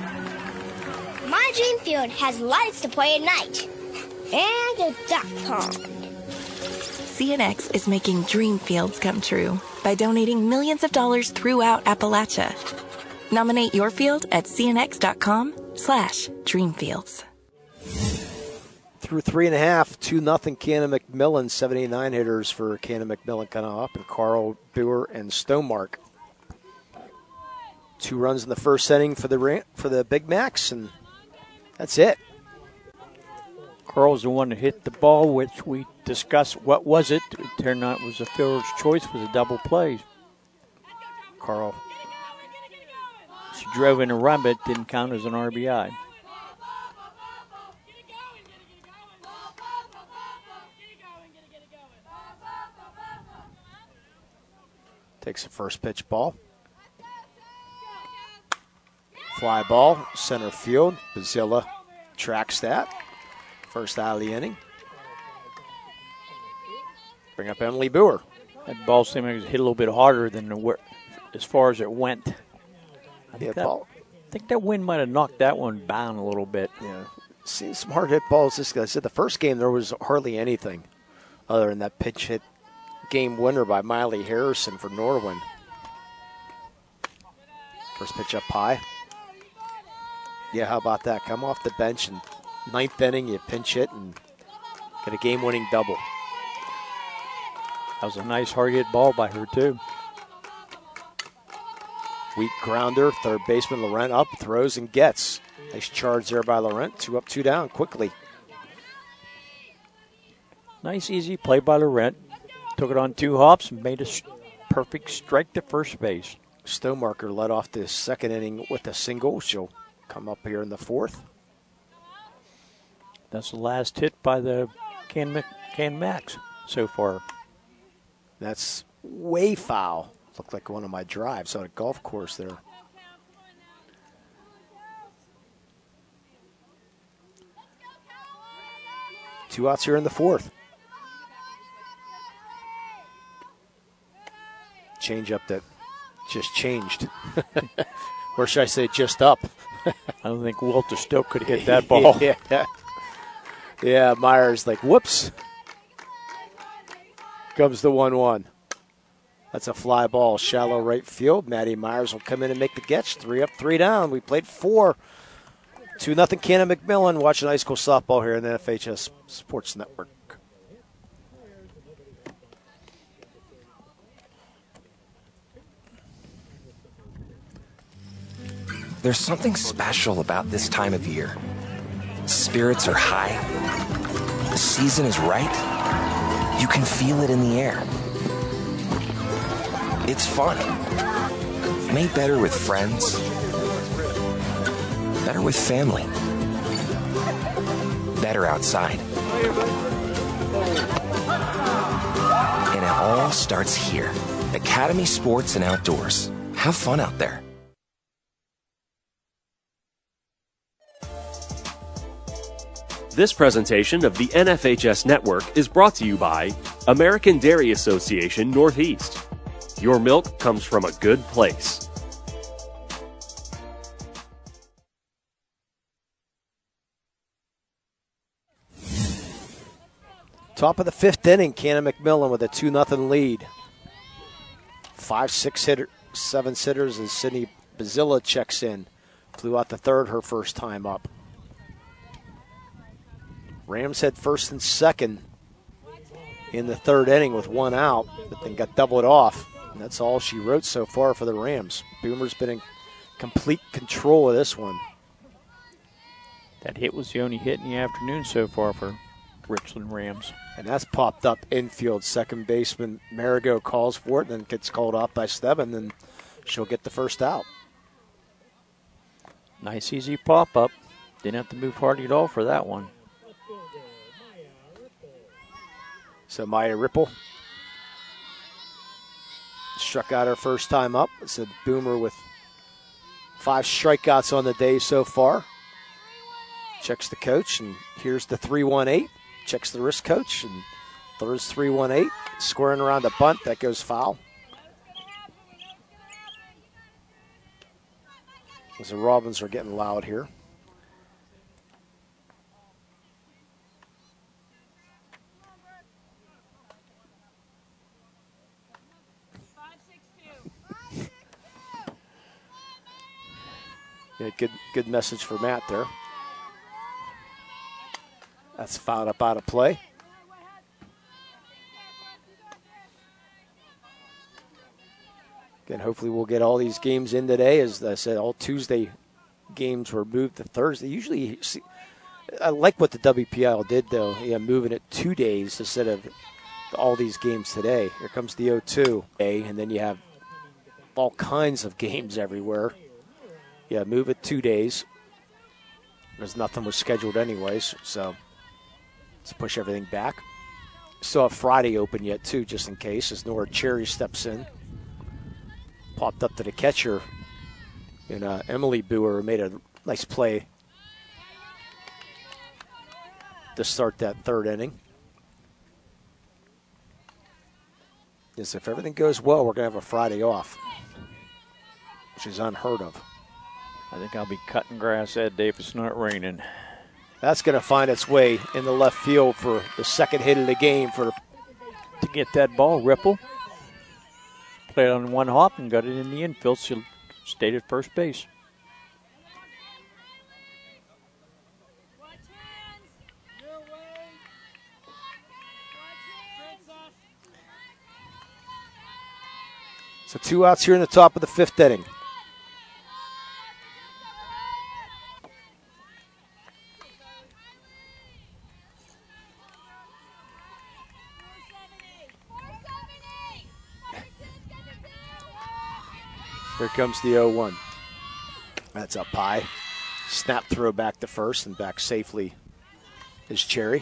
My dream field has lights to play at night. And a duck pond. CNX is making dream fields come true by donating millions of dollars throughout Appalachia. Nominate your field at cnx.com/dreamfields. Through 3.5, 2-0 Cannon-McMillan, 79 hitters for Cannon-McMillan coming up, and Carl, Boer, and Stonemark. 2 runs in the first inning for the Big Macs, and that's it. Carl's the one that hit the ball, which we discussed. What was it? It turned out it was a fielder's choice, was a double play. Carl. She drove in a run, but it didn't count as an RBI. Takes the first pitch ball. Fly ball, center field. Bazilla tracks that. First out of the inning. Bring up Emily Boer. That ball seemed like it hit a little bit harder than as far as it went. I think that wind might have knocked that one down a little bit. Yeah. See some hard hit balls. This guy said the first game there was hardly anything other than that pitch hit game winner by Miley Harrison for Norwin. First pitch up high. Yeah, how about that? Come off the bench and ninth inning, you pinch hit and get a game-winning double. That was a nice hard hit ball by her too. Weak grounder, third baseman Laurent up, throws and gets. Nice charge there by Laurent. 2 up, 2 down quickly. Nice easy play by Laurent. Took it on 2 hops and made a perfect strike to first base. Stonemarker led off the second inning with a single. She'll come up here in the fourth. That's the last hit by the Can Max so far. That's way foul. Looked like one of my drives on a golf course there. Two outs here in the fourth. Change up that just changed. Or should I say just up? I don't think Walter still could hit that ball. Yeah, Myers like, whoops. Comes the 1-1. That's a fly ball, shallow right field. Maddie Myers will come in and make the catch. 3 up, 3 down. We played 4. 2-0 Cannon McMillan. Watching high school softball here in the FHS Sports Network. There's something special about this time of year. Spirits are high. The season is right. You can feel it in the air. It's fun. Made better with friends. Better with family. Better outside. And it all starts here. Academy Sports and Outdoors. Have fun out there. This presentation of the NFHS Network is brought to you by American Dairy Association Northeast. Your milk comes from a good place. Top of the 5th inning, Cannon McMillan with a 2-0 lead. 5, 6 hitter, 7 sitters as Sydney Bazilla checks in. Flew out the third her first time up. Rams had first and second in the 3rd inning with 1 out, but then got doubled off. And that's all she wrote so far for the Rams. Boomer's been in complete control of this one. That hit was the only hit in the afternoon so far for Richland Rams. And that's popped up infield. Second baseman Marigot calls for it, and then gets called off by Stebbin, and she'll get the first out. Nice easy pop-up. Didn't have to move hard at all for that one. So Maya Ripple struck out her first time up. It's a Boomer with 5 strikeouts on the day so far. Checks the coach, and here's the 3-1-8. Checks the wrist coach, and throws 3-1-8. Squaring around a bunt, that goes foul. As the Robins are getting loud here. Yeah, good message for Matt there. That's fouled up out of play. Again, hopefully we'll get all these games in today. As I said, all Tuesday games were moved to Thursday. Usually, I like what the WPIL did, though. Yeah, moving it 2 days instead of all these games today. Here comes the 0-2. And then you have all kinds of games everywhere. Yeah, move it 2 days. Because nothing was scheduled anyways, so let's push everything back. Still have Friday open yet, too, just in case, as Nora Cherry steps in. Popped up to the catcher, and Emily Boer made a nice play to start that 3rd inning. is if everything goes well, we're going to have a Friday off, which is unheard of. I think I'll be cutting grass that day if it's not raining. That's going to find its way in the left field for the second hit of the game to get that ball. Ripple played it on one hop and got it in the infield. She'll stay at first base. So 2 outs here in the top of the 5th inning. Here comes the 0-1. That's up high. Snap throw back to first, and back safely is Cherry.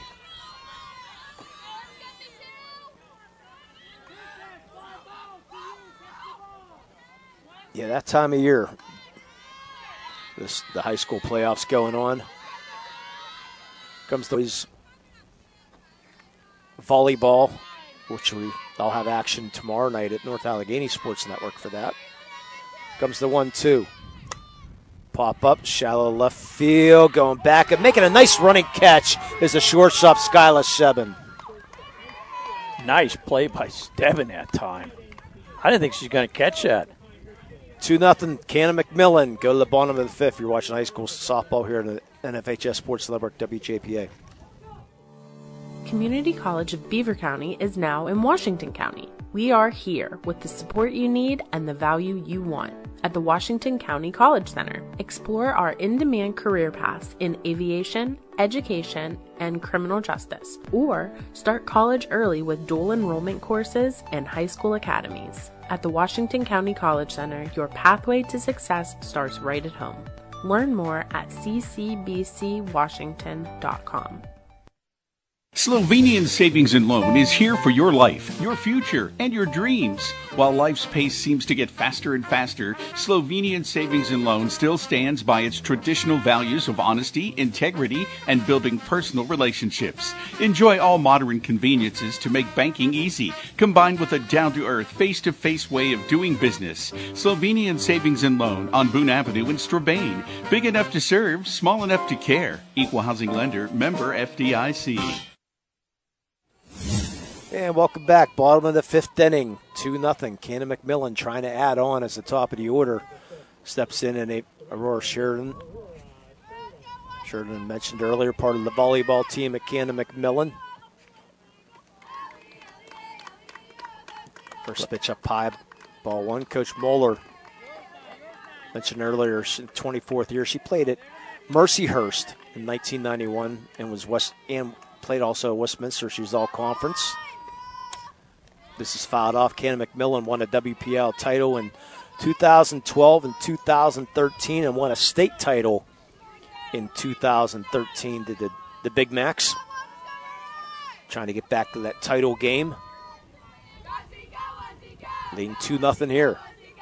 Yeah, that time of year, the high school playoffs going on. Comes the volleyball, which I'll have action tomorrow night at North Allegheny Sports Network for that. Comes the 1-2. Pop up, shallow left field, going back and making a nice running catch is the shortstop, Skylar Sheben. Nice play by Steven that time. I didn't think she's going to catch that. 2-0, Cannon McMillan. Go to the bottom of the 5th. You're watching high school softball here in the NFHS Sports Network, WJPA. Community College of Beaver County is now in Washington County. We are here with the support you need and the value you want at the Washington County College Center. Explore our in-demand career paths in aviation, education, and criminal justice, or start college early with dual enrollment courses and high school academies. At the Washington County College Center, your pathway to success starts right at home. Learn more at ccbcwashington.com. Slovenian Savings and Loan is here for your life, your future, and your dreams. While life's pace seems to get faster and faster, Slovenian Savings and Loan still stands by its traditional values of honesty, integrity, and building personal relationships. Enjoy all modern conveniences to make banking easy, combined with a down-to-earth, face-to-face way of doing business. Slovenian Savings and Loan on Boone Avenue in Strabane. Big enough to serve, small enough to care. Equal housing lender, member FDIC. And welcome back. Bottom of the 5th inning. 2-0. Cannon McMillan trying to add on as the top of the order. Steps in and Aurora Sheridan. Sheridan mentioned earlier, part of the volleyball team at Cannon McMillan. First pitch up high. Ball 1. Coach Moeller mentioned earlier, 24th year. She played at Mercyhurst in 1991 and played also at Westminster. She was all conference. This is fouled off. Cannon McMillan won a WPL title in 2012 and 2013 and won a state title in 2013 to the Big Macs. Trying to get back to that title game. Leading 2-0 here.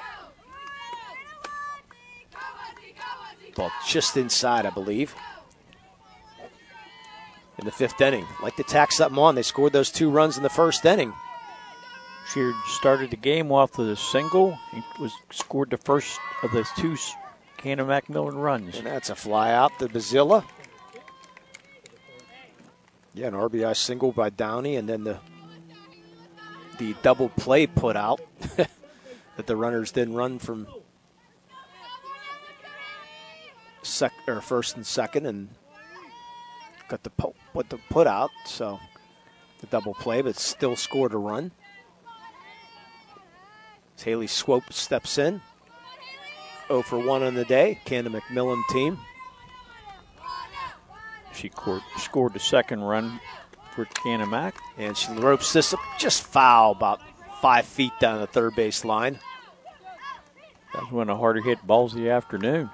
Ball just inside, I believe. In the 5th inning. Like to tack something on. They scored those 2 runs in the 1st inning. She started the game off with a single and scored the first of the 2 Cannon McMillan runs. And that's a fly out to Bazilla. Yeah, an RBI single by Downey, and then the double play put out that the runners didn't run from first and second, and got the put out. So the double play, but still scored a run. Haley Swope steps in. 0 for 1 on the day. Cannon McMillan team. She scored the 2nd run for Cannon Mac. And she ropes this up just foul about 5 feet down the 3rd base line. That was one of the harder hit balls of the afternoon.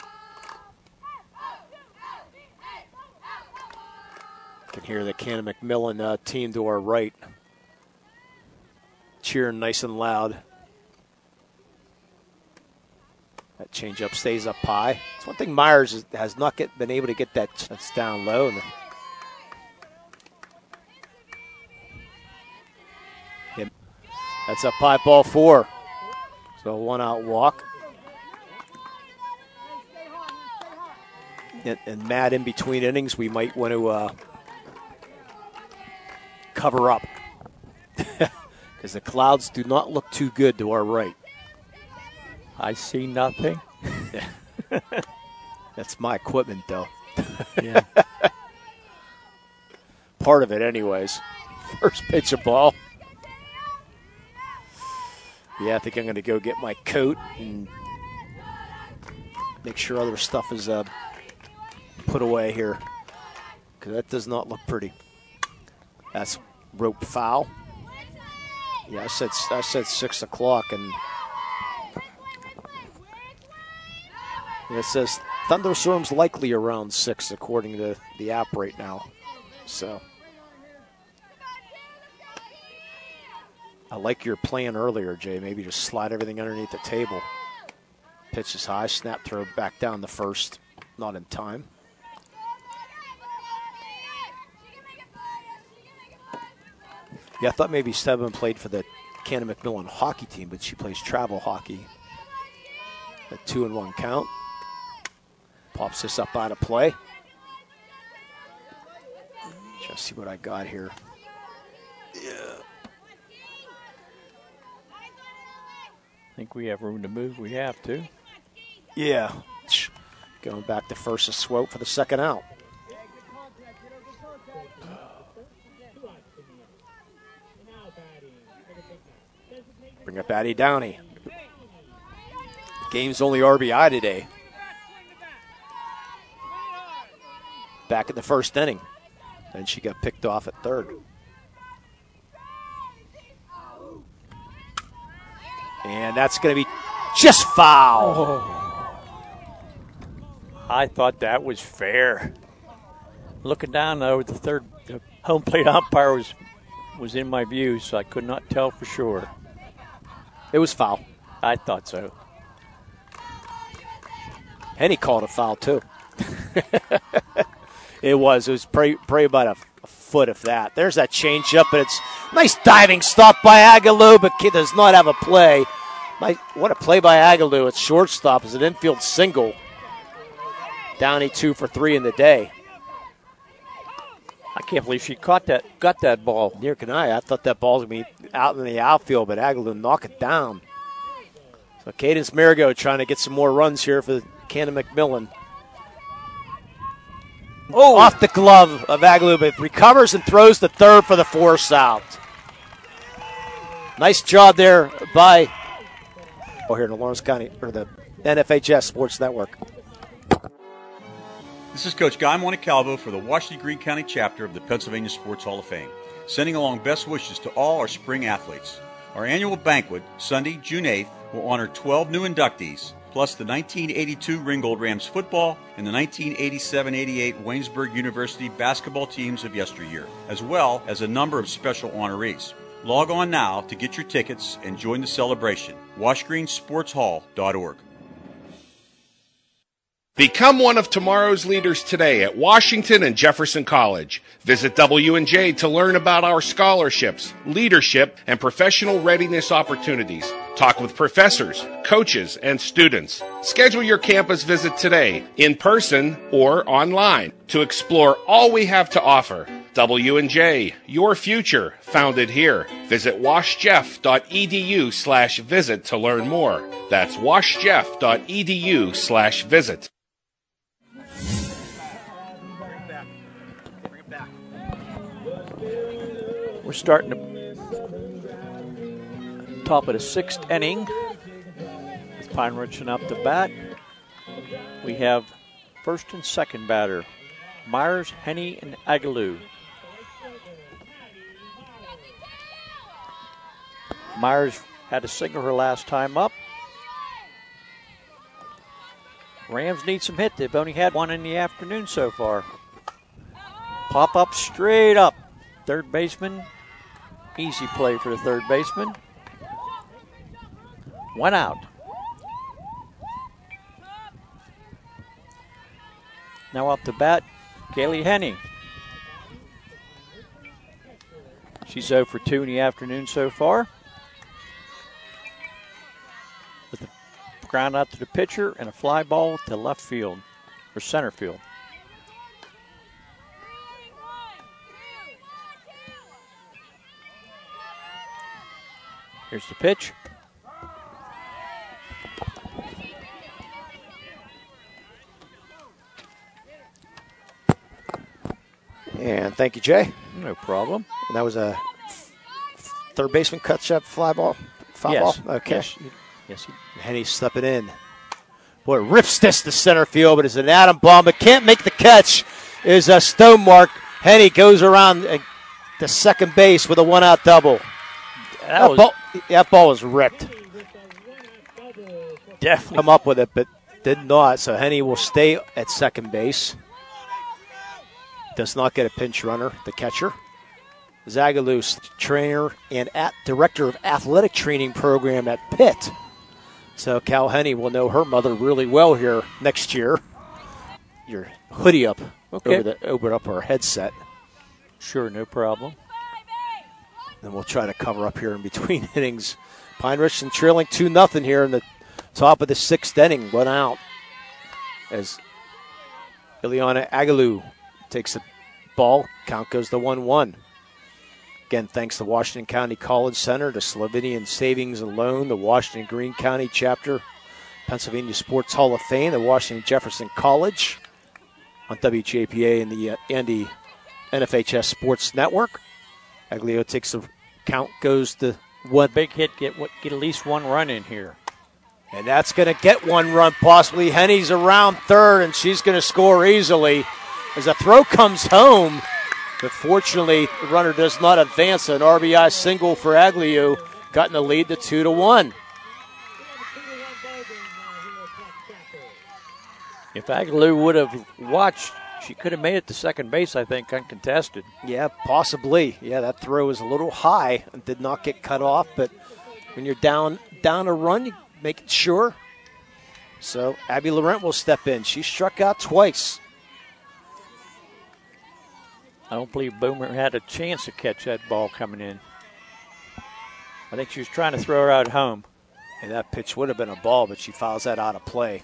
You can hear the Cannon McMillan team to our right cheering nice and loud. That changeup stays up high. It's one thing Myers has not been able to get that's down low. That's a 5-4. So 1 out walk. And Matt, in between innings, we might want to cover up. Because the clouds do not look too good to our right. I see nothing. That's my equipment, though. Yeah. Part of it, anyways. First pitch of ball. Yeah, I think I'm going to go get my coat and make sure other stuff is put away here, because that does not look pretty. That's rope foul. Yeah, I said 6 o'clock, and it says thunderstorms likely around 6 according to the app right now. So I like your plan earlier, Jay. Maybe just slide everything underneath the table. Pitch is high, snap throw back down the first. Not in time. Yeah, I thought maybe Stebbin played for the Cannon McMillan hockey team, but she plays travel hockey. A 2-1 count. Pops this up out of play. Just see what I got here. Yeah. I think we have room to move. We have to. Yeah. Going back to first, a Swope for the second out. Bring up Addie Downey. Game's only RBI today. Back in the first inning. Then she got picked off at third. And that's going to be just foul. Oh. I thought that was fair. Looking down, though, the home plate umpire was in my view, so I could not tell for sure. It was foul. I thought so. And he called a foul, too. It was probably about a foot of that. There's that changeup, but it's nice diving stop by Agaloo, but kid does not have a play. What a play by Agaloo. It's shortstop. It's an infield single. Downey 2 for 3 in the day. I can't believe she got that ball. Neither can I. I thought that ball was going to be out in the outfield, but Agaloo knocked it down. So Cadence Marigot trying to get some more runs here for Cannon McMillan. Oh, off the glove of Agaloo, but recovers and throws the third for the force out. Nice job there by here in the Lawrence County, or the NFHS Sports Network. This is Coach Guy Montecalvo for the Washington Greene County chapter of the Pennsylvania Sports Hall of Fame, sending along best wishes to all our spring athletes. Our annual banquet, Sunday, June 8th, will honor 12 new inductees, plus the 1982 Ringgold Rams football and the 1987-88 Waynesburg University basketball teams of yesteryear, as well as a number of special honorees. Log on now to get your tickets and join the celebration. washgreensportshall.org. Become one of tomorrow's leaders today at Washington and Jefferson College. Visit W&J to learn about our scholarships, leadership, and professional readiness opportunities. Talk with professors, coaches, and students. Schedule your campus visit today, in person or online, to explore all we have to offer. W&J, your future, founded here. Visit washjeff.edu/visit to learn more. That's washjeff.edu/visit. We're starting to top of the sixth inning with Pine Ridge up to bat. We have first and second batter, Myers, Henney, and Agaloo. Myers had a single her last time up. Rams need some hit. They've only had one in the afternoon so far. Pop up straight up. Third baseman. Easy play for the third baseman. 1 out. Now up to bat, Kaylee Henney. She's 0 for 2 in the afternoon so far. ground out to the pitcher, and a fly ball to left field or center field. Here's the pitch. And thank you, Jay. No problem. And that was a third baseman cuts up fly ball? Foul ball? Okay. Yes. Henny stepping in. Boy, rips this to center field, but it's an atom bomb, but can't make the catch. Is a Stonemark. Henny goes around the second base with a one-out double. That ball was ripped. Definitely. Come up with it, but did not. So Henny will stay at second base. Does not get a pinch runner, the catcher. Zagalou, trainer and director of athletic training program at Pitt. So Cal Henny will know her mother really well here next year. Your hoodie up, open up our headset. Sure, no problem. And we'll try to cover up here in between innings. Pine Richland trailing 2-0 here in the top of the sixth inning. 1 out as Ileana Agalou takes the ball. Count goes to 1-1. Again, thanks to Washington County College Center, to Slovenian Savings and Loan, the Washington Greene County Chapter, Pennsylvania Sports Hall of Fame, the Washington Jefferson College on WJPA and the NFHS Sports Network. Aglio takes the count, goes to one. Big hit, get at least one run in here. And that's going to get one run possibly. Henny's around third, and she's going to score easily as a throw comes home. But fortunately, the runner does not advance. An RBI single for Aglio, cutting the lead to 2-1. If Aglio would have watched, she could have made it to second base, I think, uncontested. Yeah, possibly. Yeah, that throw was a little high and did not get cut off. But when you're down a run, you make it sure. So Abby Laurent will step in. She struck out twice. I don't believe Boomer had a chance to catch that ball coming in. I think she was trying to throw her out home. And that pitch would have been a ball, but she fouls that out of play.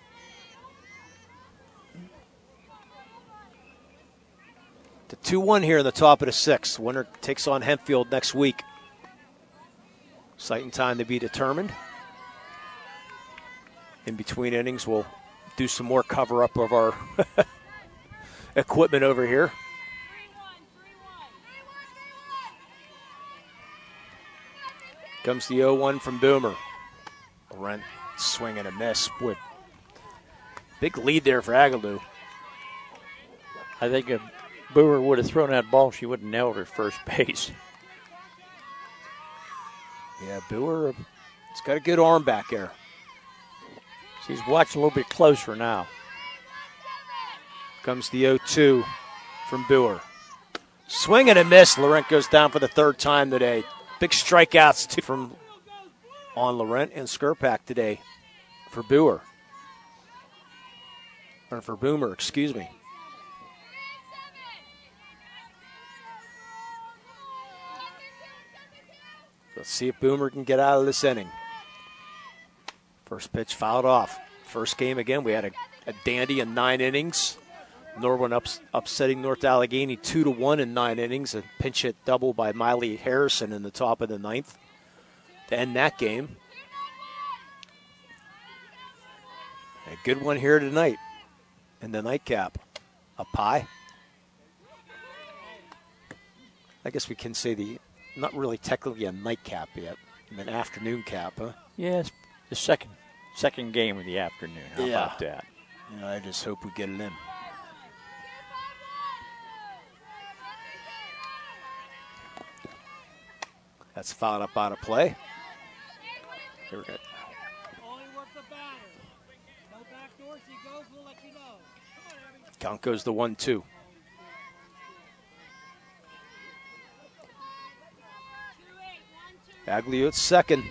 The 2-1 here in the top of the sixth. Winner takes on Hempfield next week. Sight and time to be determined. In between innings, we'll do some more cover-up of our equipment over here. Comes the 0-1 from Boomer. Laurent swing and a miss. Boy, big lead there for Agalou. I think if Boomer would have thrown that ball, she would have nailed her first base. Yeah, Boomer, it's got a good arm back there. She's watching a little bit closer now. Comes the 0-2 from Boer. Swing and a miss. Laurent goes down for the third time today. Big strikeouts too from on Laurent and Skurpak today for Boer. Or for Boomer, excuse me. Let's see if Boomer can get out of this inning. First pitch fouled off. First game again, we had a dandy in 9 innings. Norwin upsetting North Allegheny 2-1 in 9 innings. A pinch hit double by Miley Harrison in the top of the 9th to end that game. A good one here tonight in the nightcap. A pie. I guess we can say not really technically a nightcap yet. An afternoon cap, huh? Yes, the second game of the afternoon. How about that? I just hope we get it in. That's fouled up out of play. Here we go. Count goes to 1-2. Aglio at second.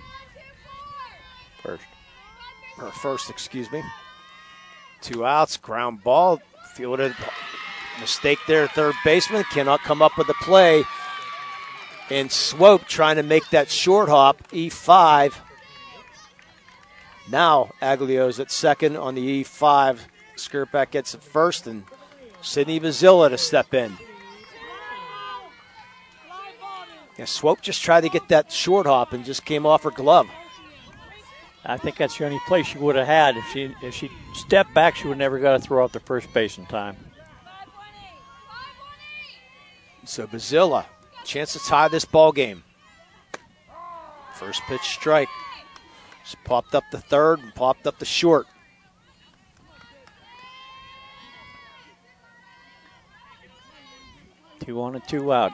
First, excuse me. 2 outs, ground ball. Fielded. Mistake there, third baseman. Cannot come up with the play. And Swope trying to make that short hop, E5. Now Aglio's at second on the E5. Skirpak gets it first, and Sydney Bazilla to step in. Yeah, Swope just tried to get that short hop and just came off her glove. I think that's the only place she would have had. If she stepped back, she would never got to throw out the first base in time. So Bazilla, chance to tie this ball game. First pitch strike. She popped up the third and popped up the short. Two on and two out.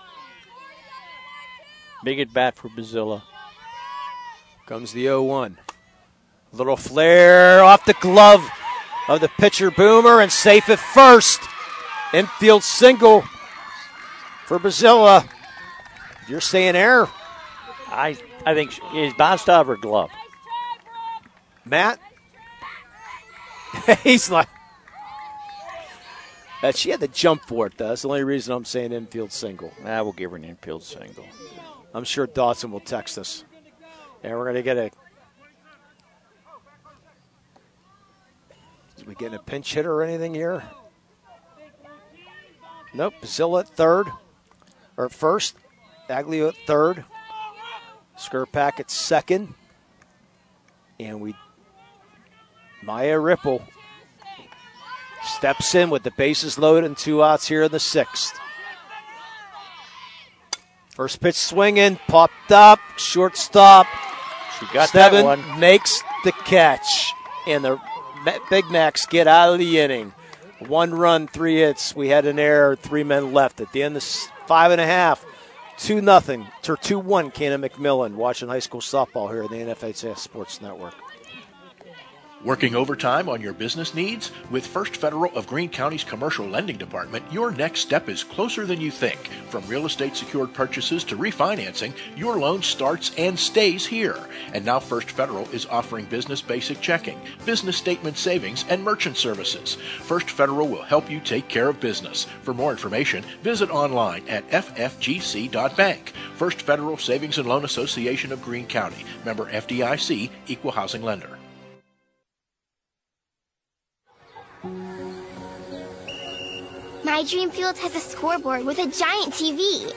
Big at bat for Bazilla. Comes the 0-1. Little flare off the glove of the pitcher Boomer and safe at first. Infield single for Bazilla. You're saying error? I think he's bounced out of her glove. Matt? He's like... she had to jump for it, though. That's the only reason I'm saying infield single. I will give her an infield single. I'm sure Dawson will text us. And we're going to get a... Is we getting a pinch hitter or anything here? Nope. Bazilla at third. Or first. Aglio at third. Skirpak at second. And Maya Ripple steps in with the bases loaded and 2 outs here in the 6th. First pitch swinging, popped up, shortstop. She got Steven that one. Makes the catch. And the Big Macs get out of the inning. 1 run, 3 hits. We had an error, 3 men left. At the end of 5.5, 2-0, or 2-1, Cannon McMillan. Watching high school softball here on the NFHS Sports Network. Working overtime on your business needs? With First Federal of Greene County's Commercial Lending Department, your next step is closer than you think. From real estate secured purchases to refinancing, your loan starts and stays here. And now First Federal is offering business basic checking, business statement savings, and merchant services. First Federal will help you take care of business. For more information, visit online at ffgc.bank. First Federal Savings and Loan Association of Greene County. Member FDIC, Equal Housing Lender. My Dream Field has a scoreboard with a giant TV.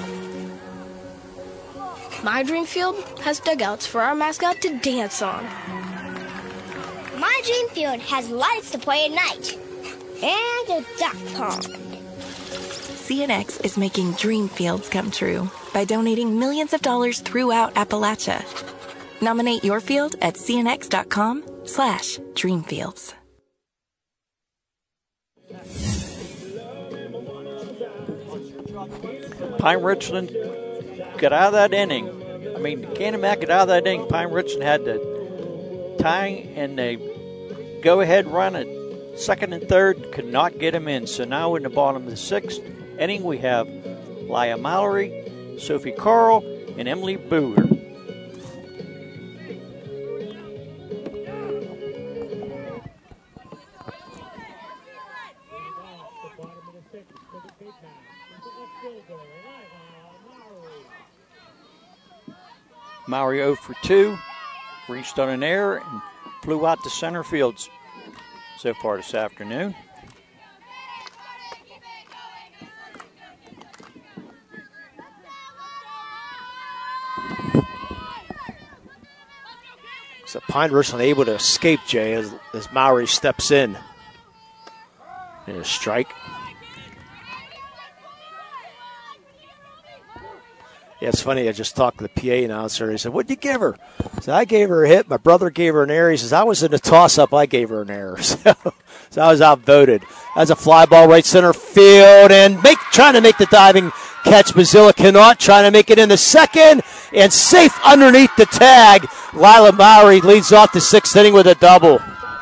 My Dream Field has dugouts for our mascot to dance on. My Dream Field has lights to play at night. And a duck pond. CNX is making dream fields come true by donating millions of dollars throughout Appalachia. Nominate your field at cnx.com/dreamfields. Pine Richland got out of that inning. I mean, Cannon Mac got out of that inning. Pine Richland had the tying and the go-ahead run at second and third, could not get him in. So now in the bottom of the 6th inning, we have Laya Mallory, Sophie Carl, and Emily Booher. Maury 0 for 2, reached on an error and flew out to center field so far this afternoon. So Pine Richland able to escape, Jay, as Maury steps in. And a strike. Yeah, it's funny. I just talked to the PA announcer. He said, "What'd you give her?" I said, "I gave her a hit. My brother gave her an error." He says, "I was in a toss-up. I gave her an error." So I was outvoted. That's a fly ball right center field. And trying to make the diving catch. Bazilla cannot. Trying to make it in the second. And safe underneath the tag. Lila Maury leads off the 6th inning with a double.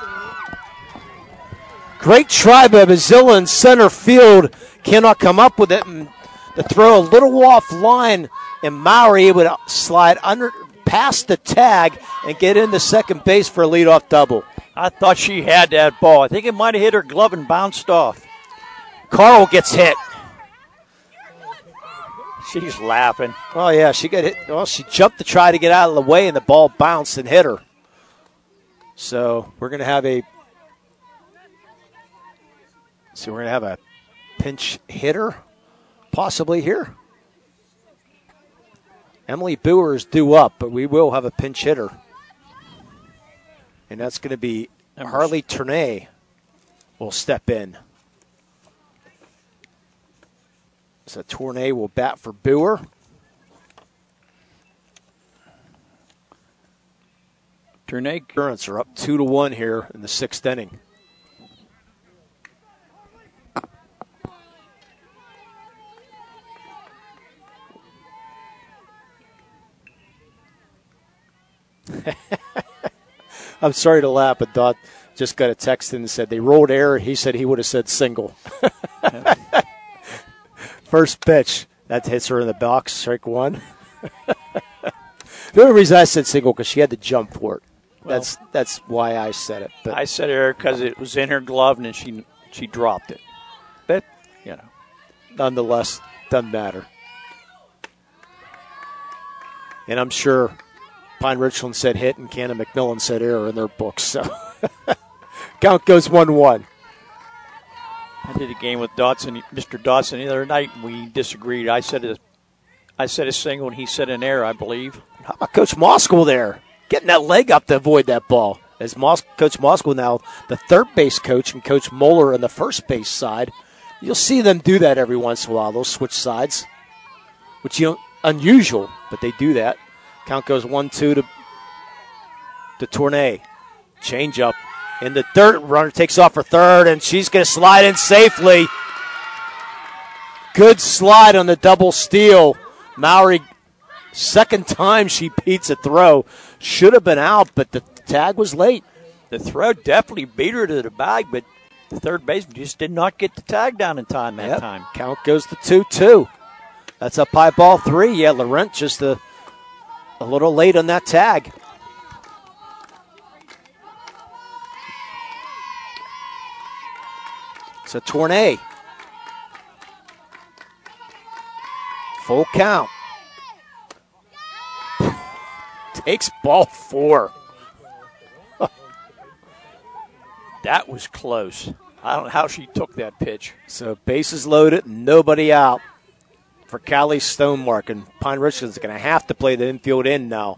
Great try by Bazilla in center field. Cannot come up with it. And the throw a little offline, and Maury would slide past the tag and get into second base for a leadoff double. I thought she had that ball. I think it might have hit her glove and bounced off. Carl gets hit. She's laughing. Oh, yeah, she got hit. Well, she jumped to try to get out of the way, and the ball bounced and hit her. So we're going to have a pinch hitter possibly here. Emily Boer is due up, but we will have a pinch hitter. And that's going to be Harley Tournay will step in. So Tournay will bat for Boer. Tournay Currents are up 2-1 here in the 6th inning. I'm sorry to laugh, but Dot just got a text in and said they rolled error. He said he would have said single. First pitch. That hits her in the box, strike one. The only reason I said single because she had to jump for it. Well, that's why I said it. But I said error because it was in her glove and she dropped it. But, nonetheless, doesn't matter. And I'm sure Pine Richland said hit and Cannon McMillan said error in their books. So count goes 1-1. I did a game with Mr. Dotson the other night, and we disagreed. I said a single, and he said an error, I believe. How about Coach Moskowitz there? Getting that leg up to avoid that ball. As Coach Moskowitz now the third base coach and Coach Moeller on the first base side. You'll see them do that every once in a while. They'll switch sides, which unusual, but they do that. Count goes 1-2 to Tournay. Change up in the dirt. Runner takes off for third, and she's going to slide in safely. Good slide on the double steal. Mowry, second time she beats a throw. Should have been out, but the tag was late. The throw definitely beat her to the bag, but the third baseman just did not get the tag down in time that time. Count goes to 2-2. That's up high ball 3. Yeah, Laurent just a little late on that tag. It's a Tournay. Full count. Takes ball 4. That was close. I don't know how she took that pitch. So bases loaded, nobody out for Callie Stonemark, and Pine Richland's going to have to play the infield in now.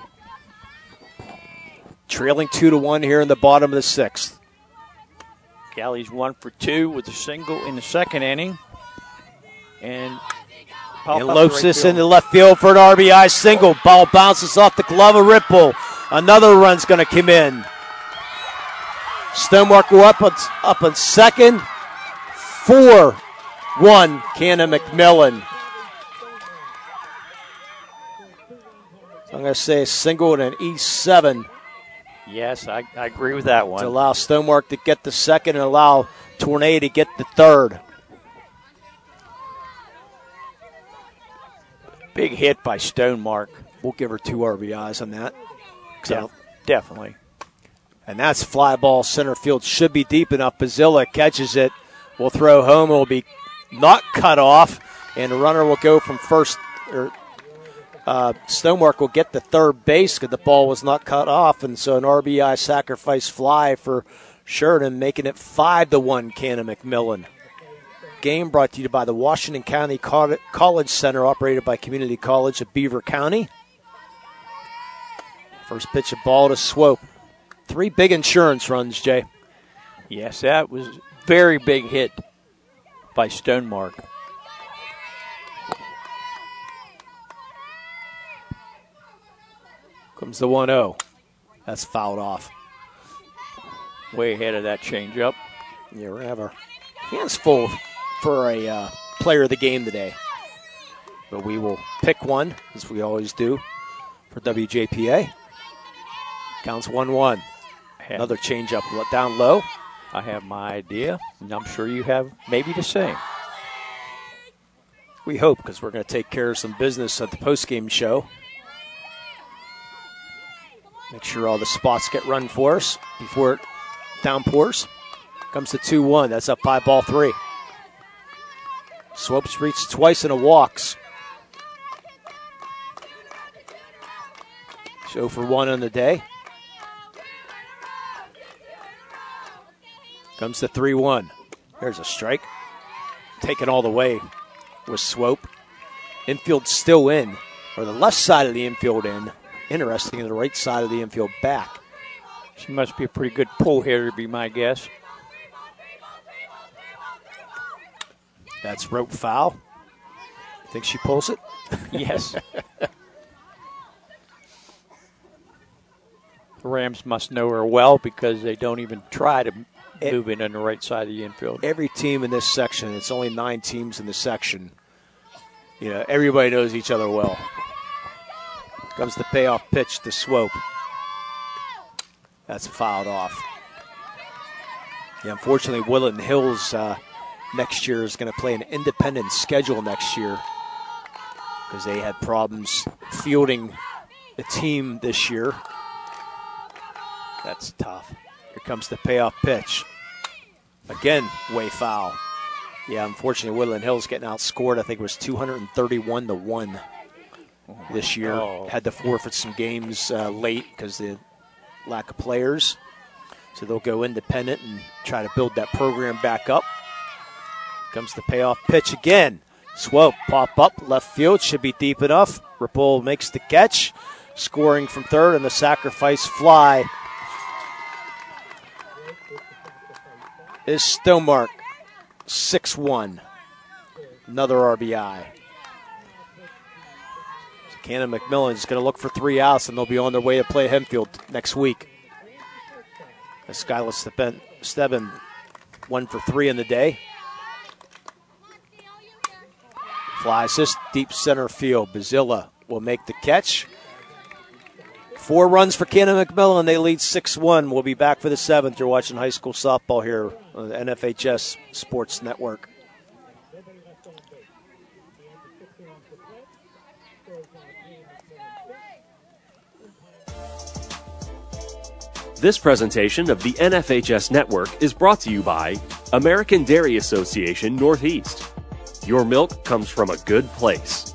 Trailing 2-1 here in the bottom of the 6th. Callie's 1 for 2 with a single in the second inning. And lopes this into left field for an RBI single. Ball bounces off the glove of Ripple. Another run's going to come in. Stonemark will up on second. 4-1 Cannon McMillan. So I'm going to say a single and an E7. Yes, I agree with that one. To allow Stonemark to get the second and allow Tournay to get the third. Big hit by Stonemark. We'll give her 2 RBIs on that. Definitely. And that's fly ball center field. Should be deep enough. Bazilla catches it. Will throw home. It will be not cut off. And the runner will go from first. Stonemark will get the third base because the ball was not cut off. And so an RBI sacrifice fly for Sheridan, making it 5-1 Cannon McMillan. Game brought to you by the Washington County College Center, operated by Community College of Beaver County. First pitch of ball to Swope. 3 big insurance runs, Jay. Yes, that was a very big hit by Stonemark. Comes the 1-0. That's fouled off. Way ahead of that changeup. Yeah, we're going to have our hands full for a player of the game today. But we will pick one, as we always do, for WJPA. Counts 1-1. Another changeup down low. I have my idea, and I'm sure you have maybe the same. We hope, because we're going to take care of some business at the postgame show. Make sure all the spots get run for us before it downpours. Comes to 2-1. That's up high ball 3. Swopes reached twice in a walks. Show for 1 on the day. Comes the 3-1. There's a strike. Taken all the way with Swope. Infield still in, or the left side of the infield in. Interesting, the right side of the infield back. She must be a pretty good pull hitter, to be my guess. That's rope foul. Think she pulls it? Yes. The Rams must know her well because they don't even try to move in on the right side of the infield. Every team in this section, it's only 9 teams in the section. You know, everybody knows each other well. Comes the payoff pitch to Swope. That's fouled off. Yeah, unfortunately, Woodland Hills next year is going to play an independent schedule next year because they had problems fielding the team this year. That's tough. Here comes the payoff pitch. Again, way foul. Yeah, unfortunately, Woodland Hills getting outscored. I think it was 231-1 this year. Had to forfeit some games late because the lack of players. So they'll go independent and try to build that program back up. Comes the payoff pitch again. Swope pop up left field, should be deep enough. Ripple makes the catch, scoring from third, and the sacrifice fly is Stonemark, 6-1. Another RBI. So Cannon McMillan is going to look for 3 outs, and they'll be on their way to play Hempfield next week. As Skylar Stebbin 1 for 3 in the day. Flies this deep center field. Bazilla will make the catch. 4 runs for Cannon McMillan. They lead 6-1. We'll be back for the 7th. You're watching high school softball here on the NFHS Sports Network. This presentation of the NFHS Network is brought to you by American Dairy Association Northeast. Your milk comes from a good place.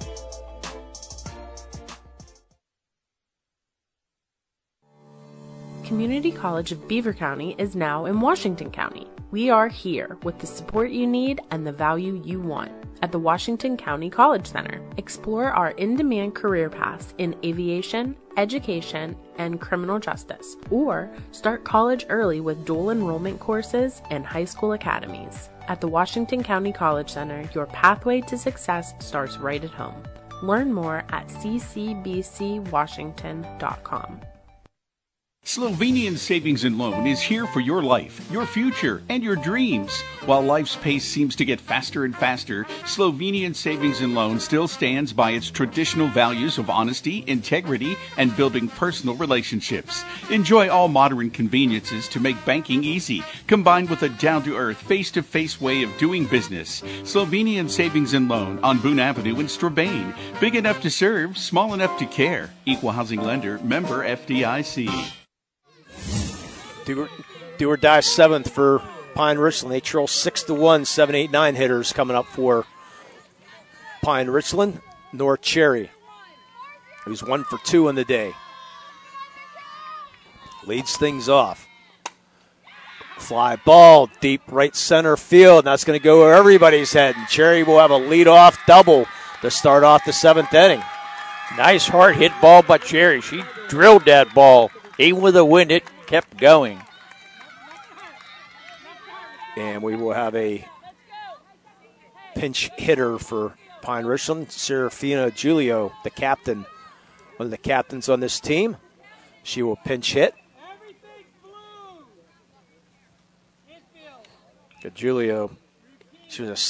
Community College of Beaver County is now in Washington County. We are here with the support you need and the value you want. At the Washington County College Center, explore our in-demand career paths in aviation, education, and criminal justice, or start college early with dual enrollment courses and high school academies. At the Washington County College Center, your pathway to success starts right at home. Learn more at ccbcwashington.com. Slovenian Savings and Loan is here for your life, your future, and your dreams. While life's pace seems to get faster and faster, Slovenian Savings and Loan still stands by its traditional values of honesty, integrity, and building personal relationships. Enjoy all modern conveniences to make banking easy, combined with a down-to-earth, face-to-face way of doing business. Slovenian Savings and Loan on Boone Avenue in Strabane. Big enough to serve, small enough to care. Equal housing lender, member FDIC. Do or die 7th for Pine Richland. They trail 6-1, 7, 8, 9 hitters coming up for Pine Richland. North Cherry, who's 1 for 2 in the day, leads things off. Fly ball, deep right center field, and that's going to go over everybody's head. And Cherry will have a leadoff double to start off the 7th inning. Nice hard hit ball by Cherry. She drilled that ball. Even with the wind, it kept going. And we will have a pinch hitter for Pine Richland, Serafina Giulio, the captain, one of the captains on this team. She will pinch hit. Giulio, she was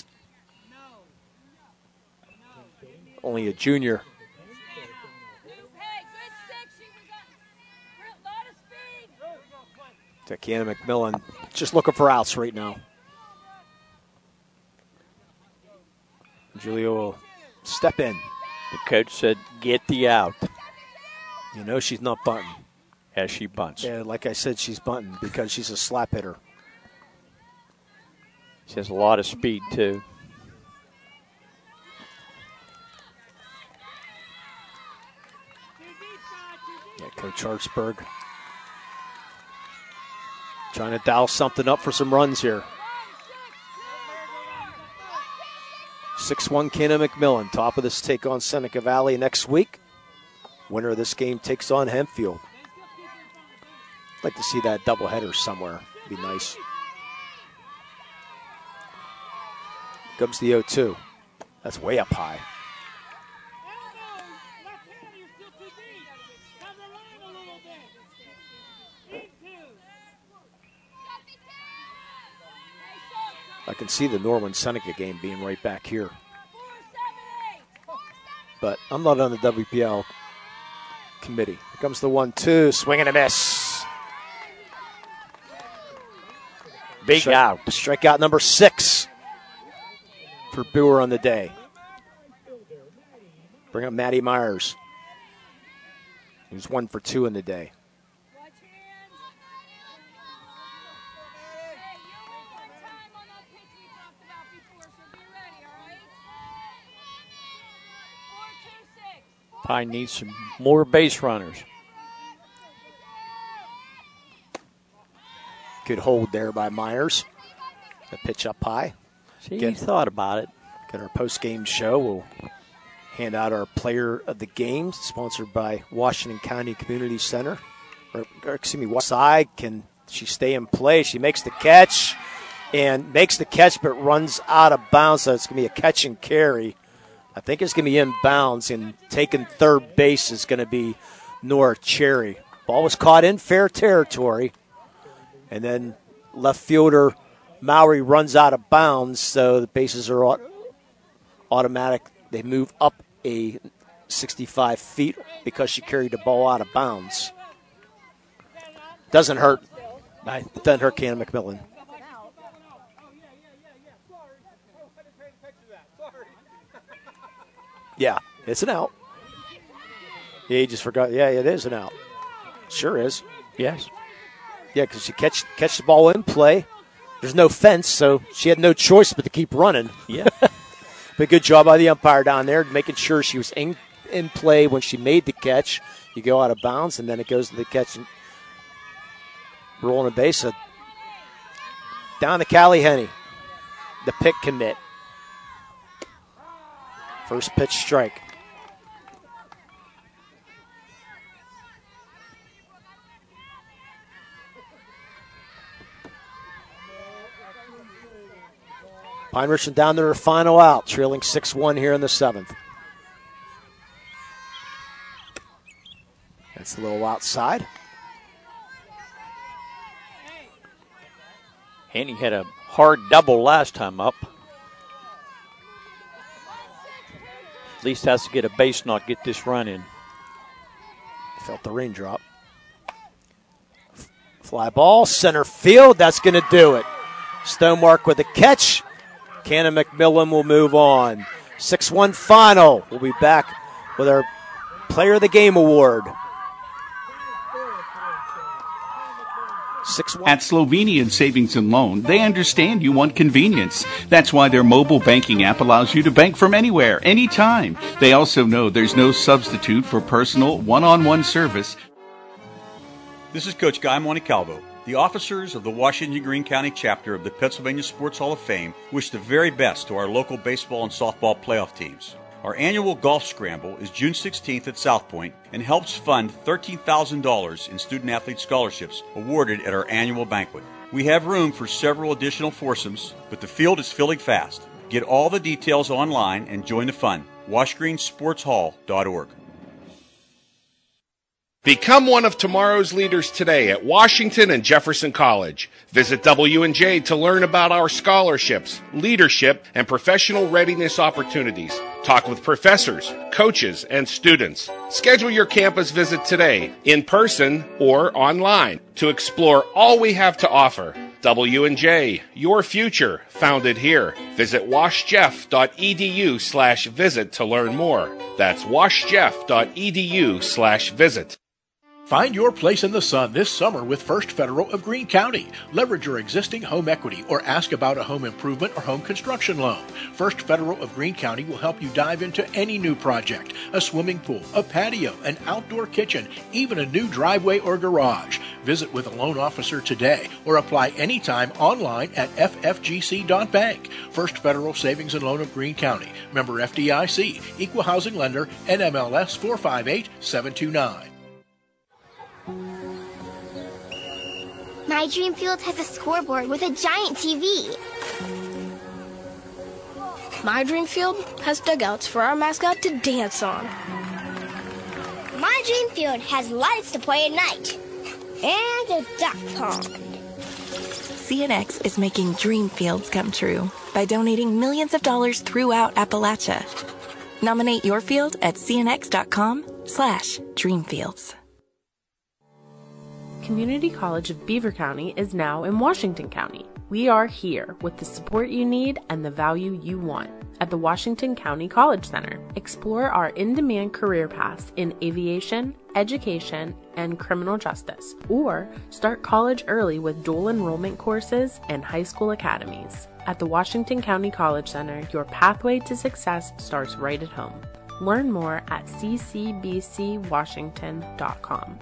only a junior. To Cannon McMillan, just looking for outs right now. Julio will step in. The coach said, get the out. You know she's not bunting. As she bunts. Yeah, like I said, she's bunting because she's a slap hitter. She has a lot of speed, too. Yeah, Coach Hartsburg Trying to dial something up for some runs here. 6-1 Cannon McMillan, top of this take on Seneca Valley next week. Winner of this game takes on Hempfield. I'd like to see that doubleheader somewhere. Be nice. Comes the 0-2. That's way up high. I can see the Norman-Seneca game being right back here. But I'm not on the WPL committee. Here comes the 1-2, swing and a miss. Big out. Strikeout number 6 for Boer on the day. Bring up Matty Myers. He was 1 for 2 in the day. Pine needs some more base runners. Good hold there by Myers. The pitch up high. He thought about it. Get our post-game show. We'll hand out our player of the game, sponsored by Washington County Community Center. What side can she stay in play? She makes the catch but runs out of bounds, so it's going to be a catch and carry. I think it's going to be inbounds, and taking third base is going to be Nora Cherry. Ball was caught in fair territory, and then left fielder Mowry runs out of bounds, so the bases are automatic. They move up a 65 feet because she carried the ball out of bounds. Doesn't hurt. Doesn't hurt Cannon McMillan. Yeah, it's an out. Yeah, you just forgot. Yeah, it is an out. Sure is. Yes. Yeah, because she catch the ball in play. There's no fence, so she had no choice but to keep running. Yeah. But good job by the umpire down there, making sure she was in play when she made the catch. You go out of bounds, and then it goes to the catch and rolling a base. So down to Callie Henny, the pick commit. First pitch strike. Pine Richland down to their final out, trailing 6-1 here in the 7th. That's a little outside. Henny had a hard double last time up. At least has to get a base knock, get this run in. Felt the raindrop. Fly ball, center field. That's going to do it. Stonemark with a catch. Cannon McMillan will move on. 6-1 final. We'll be back with our Player of the Game award. 6-1. At Slovenian Savings and Loan, they understand you want convenience. That's why their mobile banking app allows you to bank from anywhere, anytime. They also know there's no substitute for personal, one-on-one service. This is Coach Guy Montecalvo. The officers of the Washington Greene County chapter of the Pennsylvania Sports Hall of Fame wish the very best to our local baseball and softball playoff teams. Our annual golf scramble is June 16th at South Point and helps fund $13,000 in student-athlete scholarships awarded at our annual banquet. We have room for several additional foursomes, but the field is filling fast. Get all the details online and join the fun. washgreensportshall.org. Become one of tomorrow's leaders today at Washington and Jefferson College. Visit W&J to learn about our scholarships, leadership, and professional readiness opportunities. Talk with professors, coaches, and students. Schedule your campus visit today, in person or online, to explore all we have to offer. W&J, your future, founded here. Visit washjeff.edu/visit to learn more. That's washjeff.edu/visit. Find your place in the sun this summer with First Federal of Greene County. Leverage your existing home equity or ask about a home improvement or home construction loan. First Federal of Greene County will help you dive into any new project, a swimming pool, a patio, an outdoor kitchen, even a new driveway or garage. Visit with a loan officer today or apply anytime online at ffgc.bank. First Federal Savings and Loan of Greene County. Member FDIC. Equal housing lender. NMLS 458729. My dream field has a scoreboard with a giant TV. My dream field has dugouts for our mascot to dance on. My dream field has lights to play at night. And a duck pond. CNX is making dream fields come true by donating millions of dollars throughout Appalachia. Nominate your field at cnx.com/dreamfields. Community College of Beaver County is now in Washington County. We are here with the support you need and the value you want at the Washington County College Center. Explore our in-demand career paths in aviation, education, and criminal justice, or start college early with dual enrollment courses and high school academies. At the Washington County College Center, your pathway to success starts right at home. Learn more at ccbcwashington.com.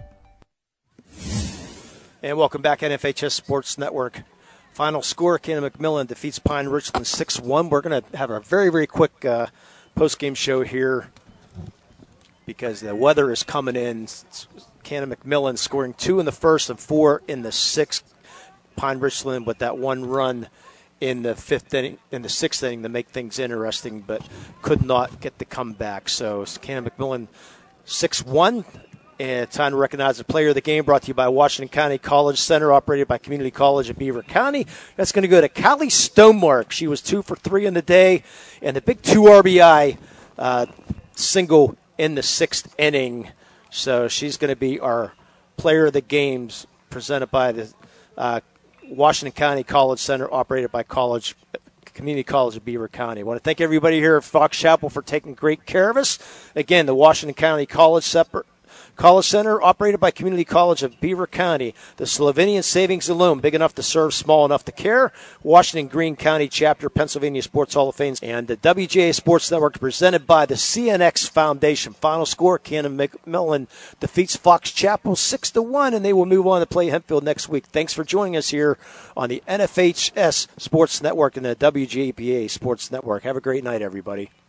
And welcome back, NFHS Sports Network. Final score, Canon-McMillan defeats Pine Richland 6-1. We're going to have a very, very quick post-game show here because the weather is coming in. Canon-McMillan scoring 2 in the first and 4 in the sixth. Pine Richland with that one run in the sixth inning to make things interesting, but could not get the comeback. So Canon-McMillan 6-1. And time to recognize the player of the game, brought to you by Washington County College Center, operated by Community College of Beaver County. That's going to go to Callie Stonemark. She was 2 for 3 in the day, and the big 2 RBI single in the sixth inning. So she's going to be our player of the games, presented by the Washington County College Center, operated by Community College of Beaver County. I want to thank everybody here at Fox Chapel for taking great care of us. Again, the Washington County College Center, operated by Community College of Beaver County. The Slovenian Savings and Loan, big enough to serve, small enough to care. Washington Greene County Chapter, Pennsylvania Sports Hall of Fame, and the WGA Sports Network, presented by the CNX Foundation. Final score, Canon-McMillan defeats Fox Chapel 6-1, and they will move on to play Hempfield next week. Thanks for joining us here on the NFHS Sports Network and the WGAPA Sports Network. Have a great night, everybody.